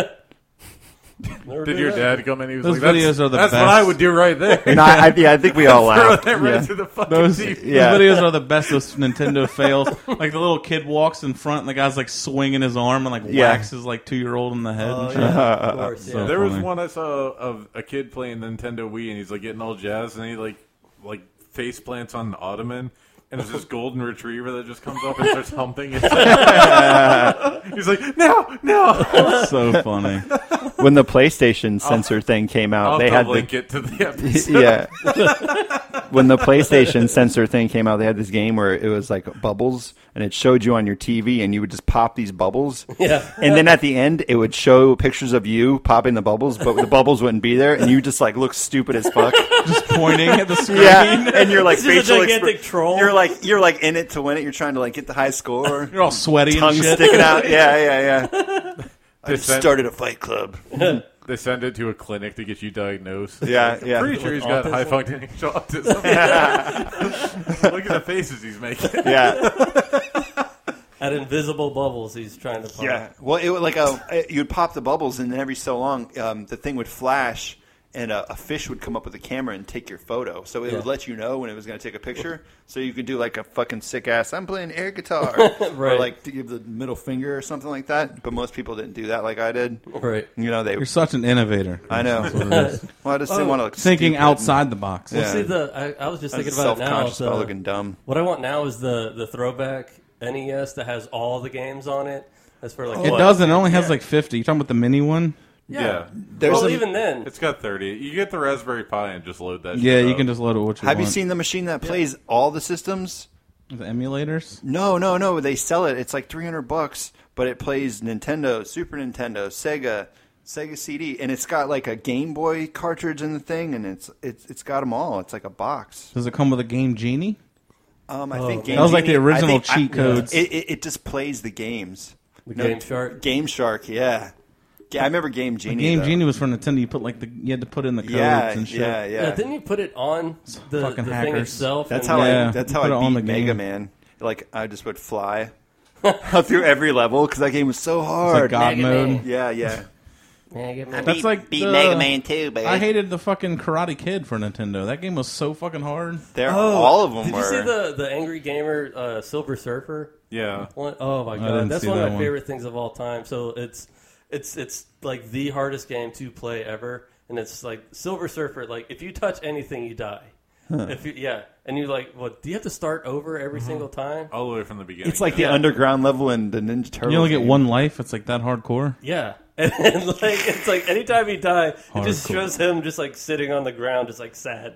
Speaker 2: Never
Speaker 1: Did
Speaker 2: do
Speaker 1: your
Speaker 2: that.
Speaker 1: dad come in? He was
Speaker 3: Those
Speaker 1: like,
Speaker 3: videos are the
Speaker 1: That's
Speaker 3: best.
Speaker 1: what I would do right there.
Speaker 4: No, I think we all
Speaker 1: Throw
Speaker 4: laughed.
Speaker 1: that right
Speaker 4: Yeah.
Speaker 1: to the fucking
Speaker 3: Those,
Speaker 1: TV.
Speaker 3: those
Speaker 4: Yeah.
Speaker 3: videos are the best. Those Nintendo fails. Like the little kid walks in front, and the guy's like swinging his arm and like
Speaker 4: Yeah.
Speaker 3: whacks his like 2-year-old in the head.
Speaker 2: Oh,
Speaker 3: and shit.
Speaker 2: yeah, of course.
Speaker 3: So
Speaker 2: Yeah.
Speaker 1: There was
Speaker 3: funny.
Speaker 1: one I saw of a kid playing Nintendo Wii, and he's like getting all jazzed, and he like face plants on an ottoman, and it's this golden retriever that just comes up and starts humping it. He's like, no.
Speaker 3: So funny.
Speaker 4: When the PlayStation sensor thing came out,
Speaker 1: I'll
Speaker 4: they had the
Speaker 1: link it to the episode.
Speaker 4: yeah. When the PlayStation sensor thing came out, they had this game where it was like bubbles, and it showed you on your TV, and you would just pop these bubbles.
Speaker 2: Yeah.
Speaker 4: And then at the end, it would show pictures of you popping the bubbles, but the bubbles wouldn't be there, and you just like look stupid as fuck.
Speaker 3: Just pointing at the screen.
Speaker 4: Yeah, and you're like
Speaker 2: This is a
Speaker 4: facial
Speaker 2: gigantic troll.
Speaker 4: You're like in it to win it. You're trying to like get the high score.
Speaker 3: You're all sweaty
Speaker 4: Tongue
Speaker 3: and shit.
Speaker 4: sticking out. Yeah. I just
Speaker 1: sent-
Speaker 4: started a fight club.
Speaker 1: They send it to a clinic to get you diagnosed.
Speaker 4: Yeah.
Speaker 1: Pretty sure he's got
Speaker 2: autism?
Speaker 1: high functioning autism. Look at the faces he's making.
Speaker 4: Yeah.
Speaker 2: At invisible bubbles, he's trying to pop.
Speaker 4: Yeah. Well, it would like you'd pop the bubbles, and then every so long, the thing would flash, and a fish would come up with a camera and take your photo. So it would let you know when it was going to take a picture. So you could do like a fucking sick ass, I'm playing air guitar, or
Speaker 2: Right.
Speaker 4: like to give the middle finger or something like that. But most people didn't do that like I did.
Speaker 2: Right.
Speaker 4: You know, they.
Speaker 3: You're such an innovator.
Speaker 4: I know.
Speaker 3: That's what it is.
Speaker 4: Well, I just didn't want to look
Speaker 3: Thinking
Speaker 4: stupid.
Speaker 3: outside the box.
Speaker 2: Well,
Speaker 4: Yeah.
Speaker 2: see, I was just
Speaker 4: I was
Speaker 2: thinking about it now.
Speaker 4: self-conscious about looking dumb.
Speaker 2: What I want now is the throwback NES that has all the games on it. That's for like
Speaker 3: It
Speaker 2: what?
Speaker 3: doesn't. It only has like 50. You talking about the mini one?
Speaker 1: Yeah.
Speaker 4: There's
Speaker 2: Well,
Speaker 4: some-
Speaker 2: even then,
Speaker 1: It's got 30. You get the Raspberry Pi and just load that shit
Speaker 3: Yeah, you
Speaker 1: up.
Speaker 3: can just load it what you
Speaker 4: Have you
Speaker 3: want.
Speaker 4: seen the machine that plays all the systems?
Speaker 3: The emulators?
Speaker 4: No. They sell it. It's like $300, but it plays Nintendo, Super Nintendo, Sega CD, and it's got like a Game Boy cartridge in the thing, and it's got them all. It's like a box.
Speaker 3: Does it come with a Game Genie?
Speaker 4: I think
Speaker 2: man.
Speaker 4: Game
Speaker 3: That was like the
Speaker 4: Genie-
Speaker 3: original
Speaker 4: I think-
Speaker 3: cheat codes.
Speaker 4: It just plays the games.
Speaker 2: Game Shark.
Speaker 4: Game Shark, yeah. I remember Game Genie.
Speaker 3: Game
Speaker 4: though.
Speaker 3: Genie was for Nintendo. You put like you had to put in the codes
Speaker 4: Yeah,
Speaker 3: and shit.
Speaker 4: yeah.
Speaker 2: Yeah, didn't you put it on the
Speaker 3: Fucking
Speaker 2: thing
Speaker 3: hackers.
Speaker 2: itself?
Speaker 4: That's
Speaker 2: and-
Speaker 4: how
Speaker 3: Yeah,
Speaker 4: that's how
Speaker 3: put it
Speaker 4: I
Speaker 3: on
Speaker 4: beat
Speaker 3: the
Speaker 4: Mega
Speaker 3: game.
Speaker 4: Man. Like I just would fly through every level because that game was so
Speaker 3: It's
Speaker 4: hard.
Speaker 3: like God
Speaker 2: Mega
Speaker 3: mode.
Speaker 2: Man.
Speaker 4: Yeah.
Speaker 3: That's like
Speaker 4: beat
Speaker 3: the-
Speaker 4: Mega Man too, baby.
Speaker 3: I hated the fucking Karate Kid for Nintendo. That game was so fucking hard.
Speaker 4: All of them
Speaker 2: Did
Speaker 4: were.
Speaker 2: you see the Angry Gamer Silver Surfer?
Speaker 1: Yeah.
Speaker 2: One? Oh my
Speaker 3: didn't
Speaker 2: god, that's
Speaker 3: see
Speaker 2: one of
Speaker 3: that
Speaker 2: my
Speaker 3: one.
Speaker 2: favorite things of all time. So it's like the hardest game to play ever, and it's like Silver Surfer. Like if you touch anything, you die. If you, and you like, what? Do you have to start over every single time?
Speaker 1: All the way from the beginning.
Speaker 4: It's like the
Speaker 2: Yeah.
Speaker 4: underground level in the Ninja Turtles.
Speaker 3: You only get
Speaker 4: game.
Speaker 3: one life. It's like that hardcore.
Speaker 2: Yeah, and like it's like anytime you die, it just
Speaker 3: Hardcore.
Speaker 2: shows him just like sitting on the ground, just like sad.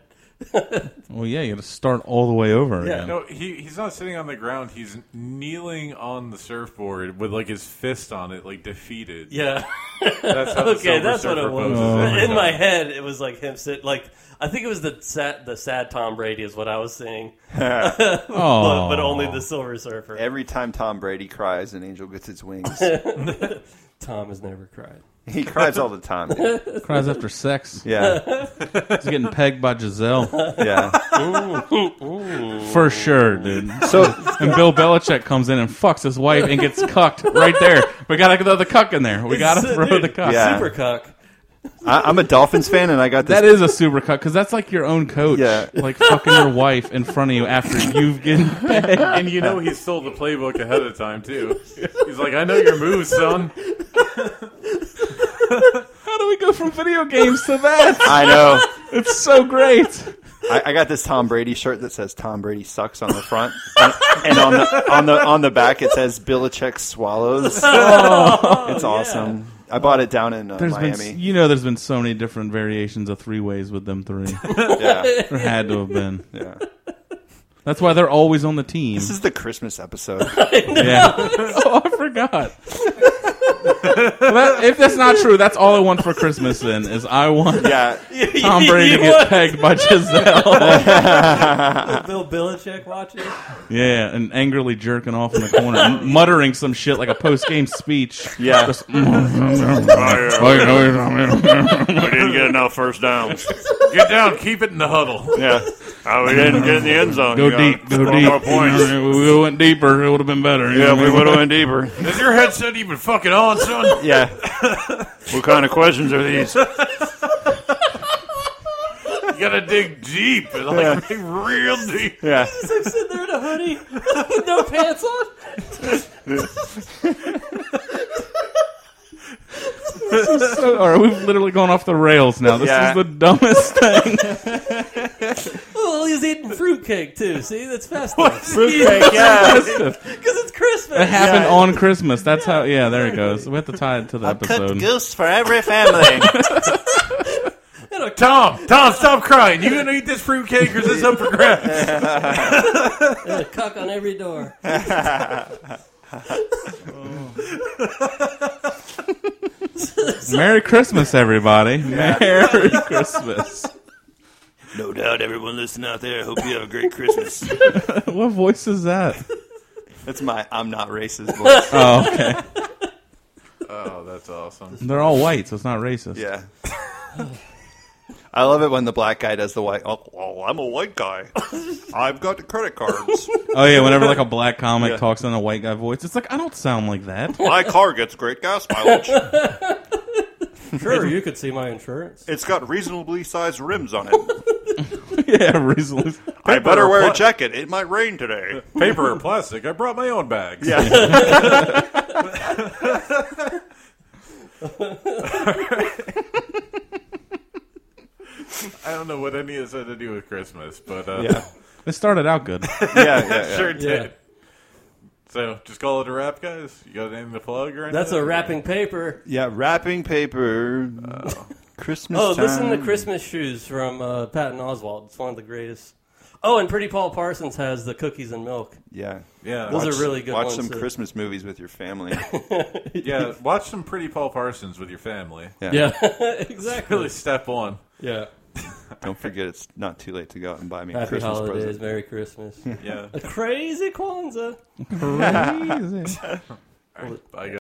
Speaker 3: Well, yeah, you got to start all the way over
Speaker 2: Yeah.
Speaker 3: again.
Speaker 1: No, he's not sitting on the ground. He's kneeling on the surfboard with like his fist on it, like defeated.
Speaker 2: Yeah.
Speaker 1: That's how the
Speaker 2: Okay,
Speaker 1: Silver
Speaker 2: that's what
Speaker 1: Surfer
Speaker 2: it was.
Speaker 1: poses every
Speaker 2: In
Speaker 1: time.
Speaker 2: my head, it was like him sit like I think it was the sad Tom Brady is what I was saying,
Speaker 3: Oh,
Speaker 2: but only the Silver Surfer.
Speaker 4: Every time Tom Brady cries, an angel gets its wings.
Speaker 2: Tom has never cried.
Speaker 4: He cries all the time. Dude.
Speaker 3: cries after sex.
Speaker 4: Yeah,
Speaker 3: He's getting pegged by Giselle
Speaker 4: yeah.
Speaker 3: for sure, dude.
Speaker 4: So
Speaker 3: And Bill Belichick comes in and fucks his wife and gets cucked right there. We gotta throw the cuck in there. We gotta throw the cuck.
Speaker 4: Yeah.
Speaker 2: Super cuck.
Speaker 4: I'm a Dolphins fan, and I got this.
Speaker 3: That is a super cuck because that's like your own coach,
Speaker 4: Yeah.
Speaker 3: like fucking your wife in front of you after you've getting pegged.
Speaker 1: And you know he stole the playbook ahead of time too. He's like, I know your moves, son.
Speaker 3: How do we go from video games to that?
Speaker 4: I know.
Speaker 3: It's so great.
Speaker 4: I got this Tom Brady shirt that says "Tom Brady sucks" on the front, and on the back it says "Belichick swallows." It's awesome. I bought it down in
Speaker 3: There's
Speaker 4: Miami.
Speaker 3: been, there's been so many different variations of three ways with them three.
Speaker 4: Yeah,
Speaker 3: There had to have been.
Speaker 4: yeah.
Speaker 3: That's why they're always on the team.
Speaker 4: This is the Christmas episode.
Speaker 3: Yeah. Oh, I forgot. If that's not true, that's all I want for Christmas. Then is I want
Speaker 4: Yeah,
Speaker 3: Tom Brady to get pegged by Giselle.
Speaker 2: Bill Belichick watching.
Speaker 3: Yeah, and angrily jerking off in the corner, and muttering some shit like a post game speech.
Speaker 4: yeah.
Speaker 3: Just,
Speaker 4: We didn't get enough first downs.
Speaker 1: Get down, keep it in the huddle.
Speaker 4: Yeah, we didn't get in the end zone.
Speaker 3: go deep, go deep. We went deeper, it would have been better.
Speaker 4: Yeah, we would have went deeper.
Speaker 1: Is your headset even fucking on, son?
Speaker 4: Yeah. What kind of questions are these?
Speaker 1: You gotta dig deep, like real deep.
Speaker 4: Yeah.
Speaker 2: He's like sitting there in a hoodie with no pants on.
Speaker 3: Or we've literally gone off the rails now. This
Speaker 4: Yeah.
Speaker 3: is the dumbest thing.
Speaker 2: Well, he's eating fruitcake too. See, that's festive.
Speaker 4: Fruitcake, yeah.
Speaker 2: Because it's Christmas.
Speaker 3: It happened on Christmas. That's how. Yeah, there it goes. We have to tie it to the episode.
Speaker 4: goose for every family.
Speaker 1: Tom, stop crying. You gonna eat this fruitcake or is this up for grabs?
Speaker 2: A cuck on every door.
Speaker 3: Merry Christmas, everybody. Merry Christmas.
Speaker 4: No doubt, everyone listening out there, hope you have a great Christmas.
Speaker 3: What voice is that?
Speaker 4: That's my I'm not racist voice.
Speaker 3: Oh, okay.
Speaker 1: Oh, that's awesome.
Speaker 3: They're all white, so it's not racist.
Speaker 4: Yeah. I love it when the black guy does the white. Oh, I'm a white guy. I've got the credit cards.
Speaker 3: Oh, yeah, whenever like a black comic
Speaker 4: Yeah.
Speaker 3: talks in a white guy voice, it's like, I don't sound like that.
Speaker 4: My car gets great gas mileage.
Speaker 2: Sure, you could see my insurance.
Speaker 4: It's got reasonably sized rims on it.
Speaker 3: Yeah, reasonably.
Speaker 4: I better wear a jacket. It might rain today.
Speaker 1: Paper or plastic? I brought my own bags.
Speaker 4: Yeah.
Speaker 1: I don't know what any of this had to do with Christmas, but
Speaker 4: Yeah.
Speaker 3: It started out good.
Speaker 4: Yeah.
Speaker 1: sure did.
Speaker 2: Yeah.
Speaker 1: So, just call it a wrap, guys? You got anything to plug or anything?
Speaker 2: That's a wrapping paper.
Speaker 4: Yeah, wrapping paper. Christmas
Speaker 2: Oh,
Speaker 4: time.
Speaker 2: listen to Christmas Shoes from Patton Oswalt. It's one of the greatest. Oh, and Pretty Paul Parsons has the cookies and milk.
Speaker 4: Yeah.
Speaker 1: Yeah.
Speaker 2: Those are really good
Speaker 4: Watch
Speaker 2: ones
Speaker 4: some
Speaker 2: too.
Speaker 4: Christmas movies with your family.
Speaker 1: Yeah, watch some Pretty Paul Parsons with your family.
Speaker 2: Yeah, exactly.
Speaker 1: Really step one.
Speaker 2: Yeah.
Speaker 4: Don't forget, it's not too late to go out and buy me a
Speaker 2: Happy
Speaker 4: Christmas
Speaker 2: holidays.
Speaker 4: present.
Speaker 2: Merry Christmas.
Speaker 1: Yeah.
Speaker 2: A crazy Kwanzaa.
Speaker 3: Crazy.
Speaker 1: All right, bye, guys.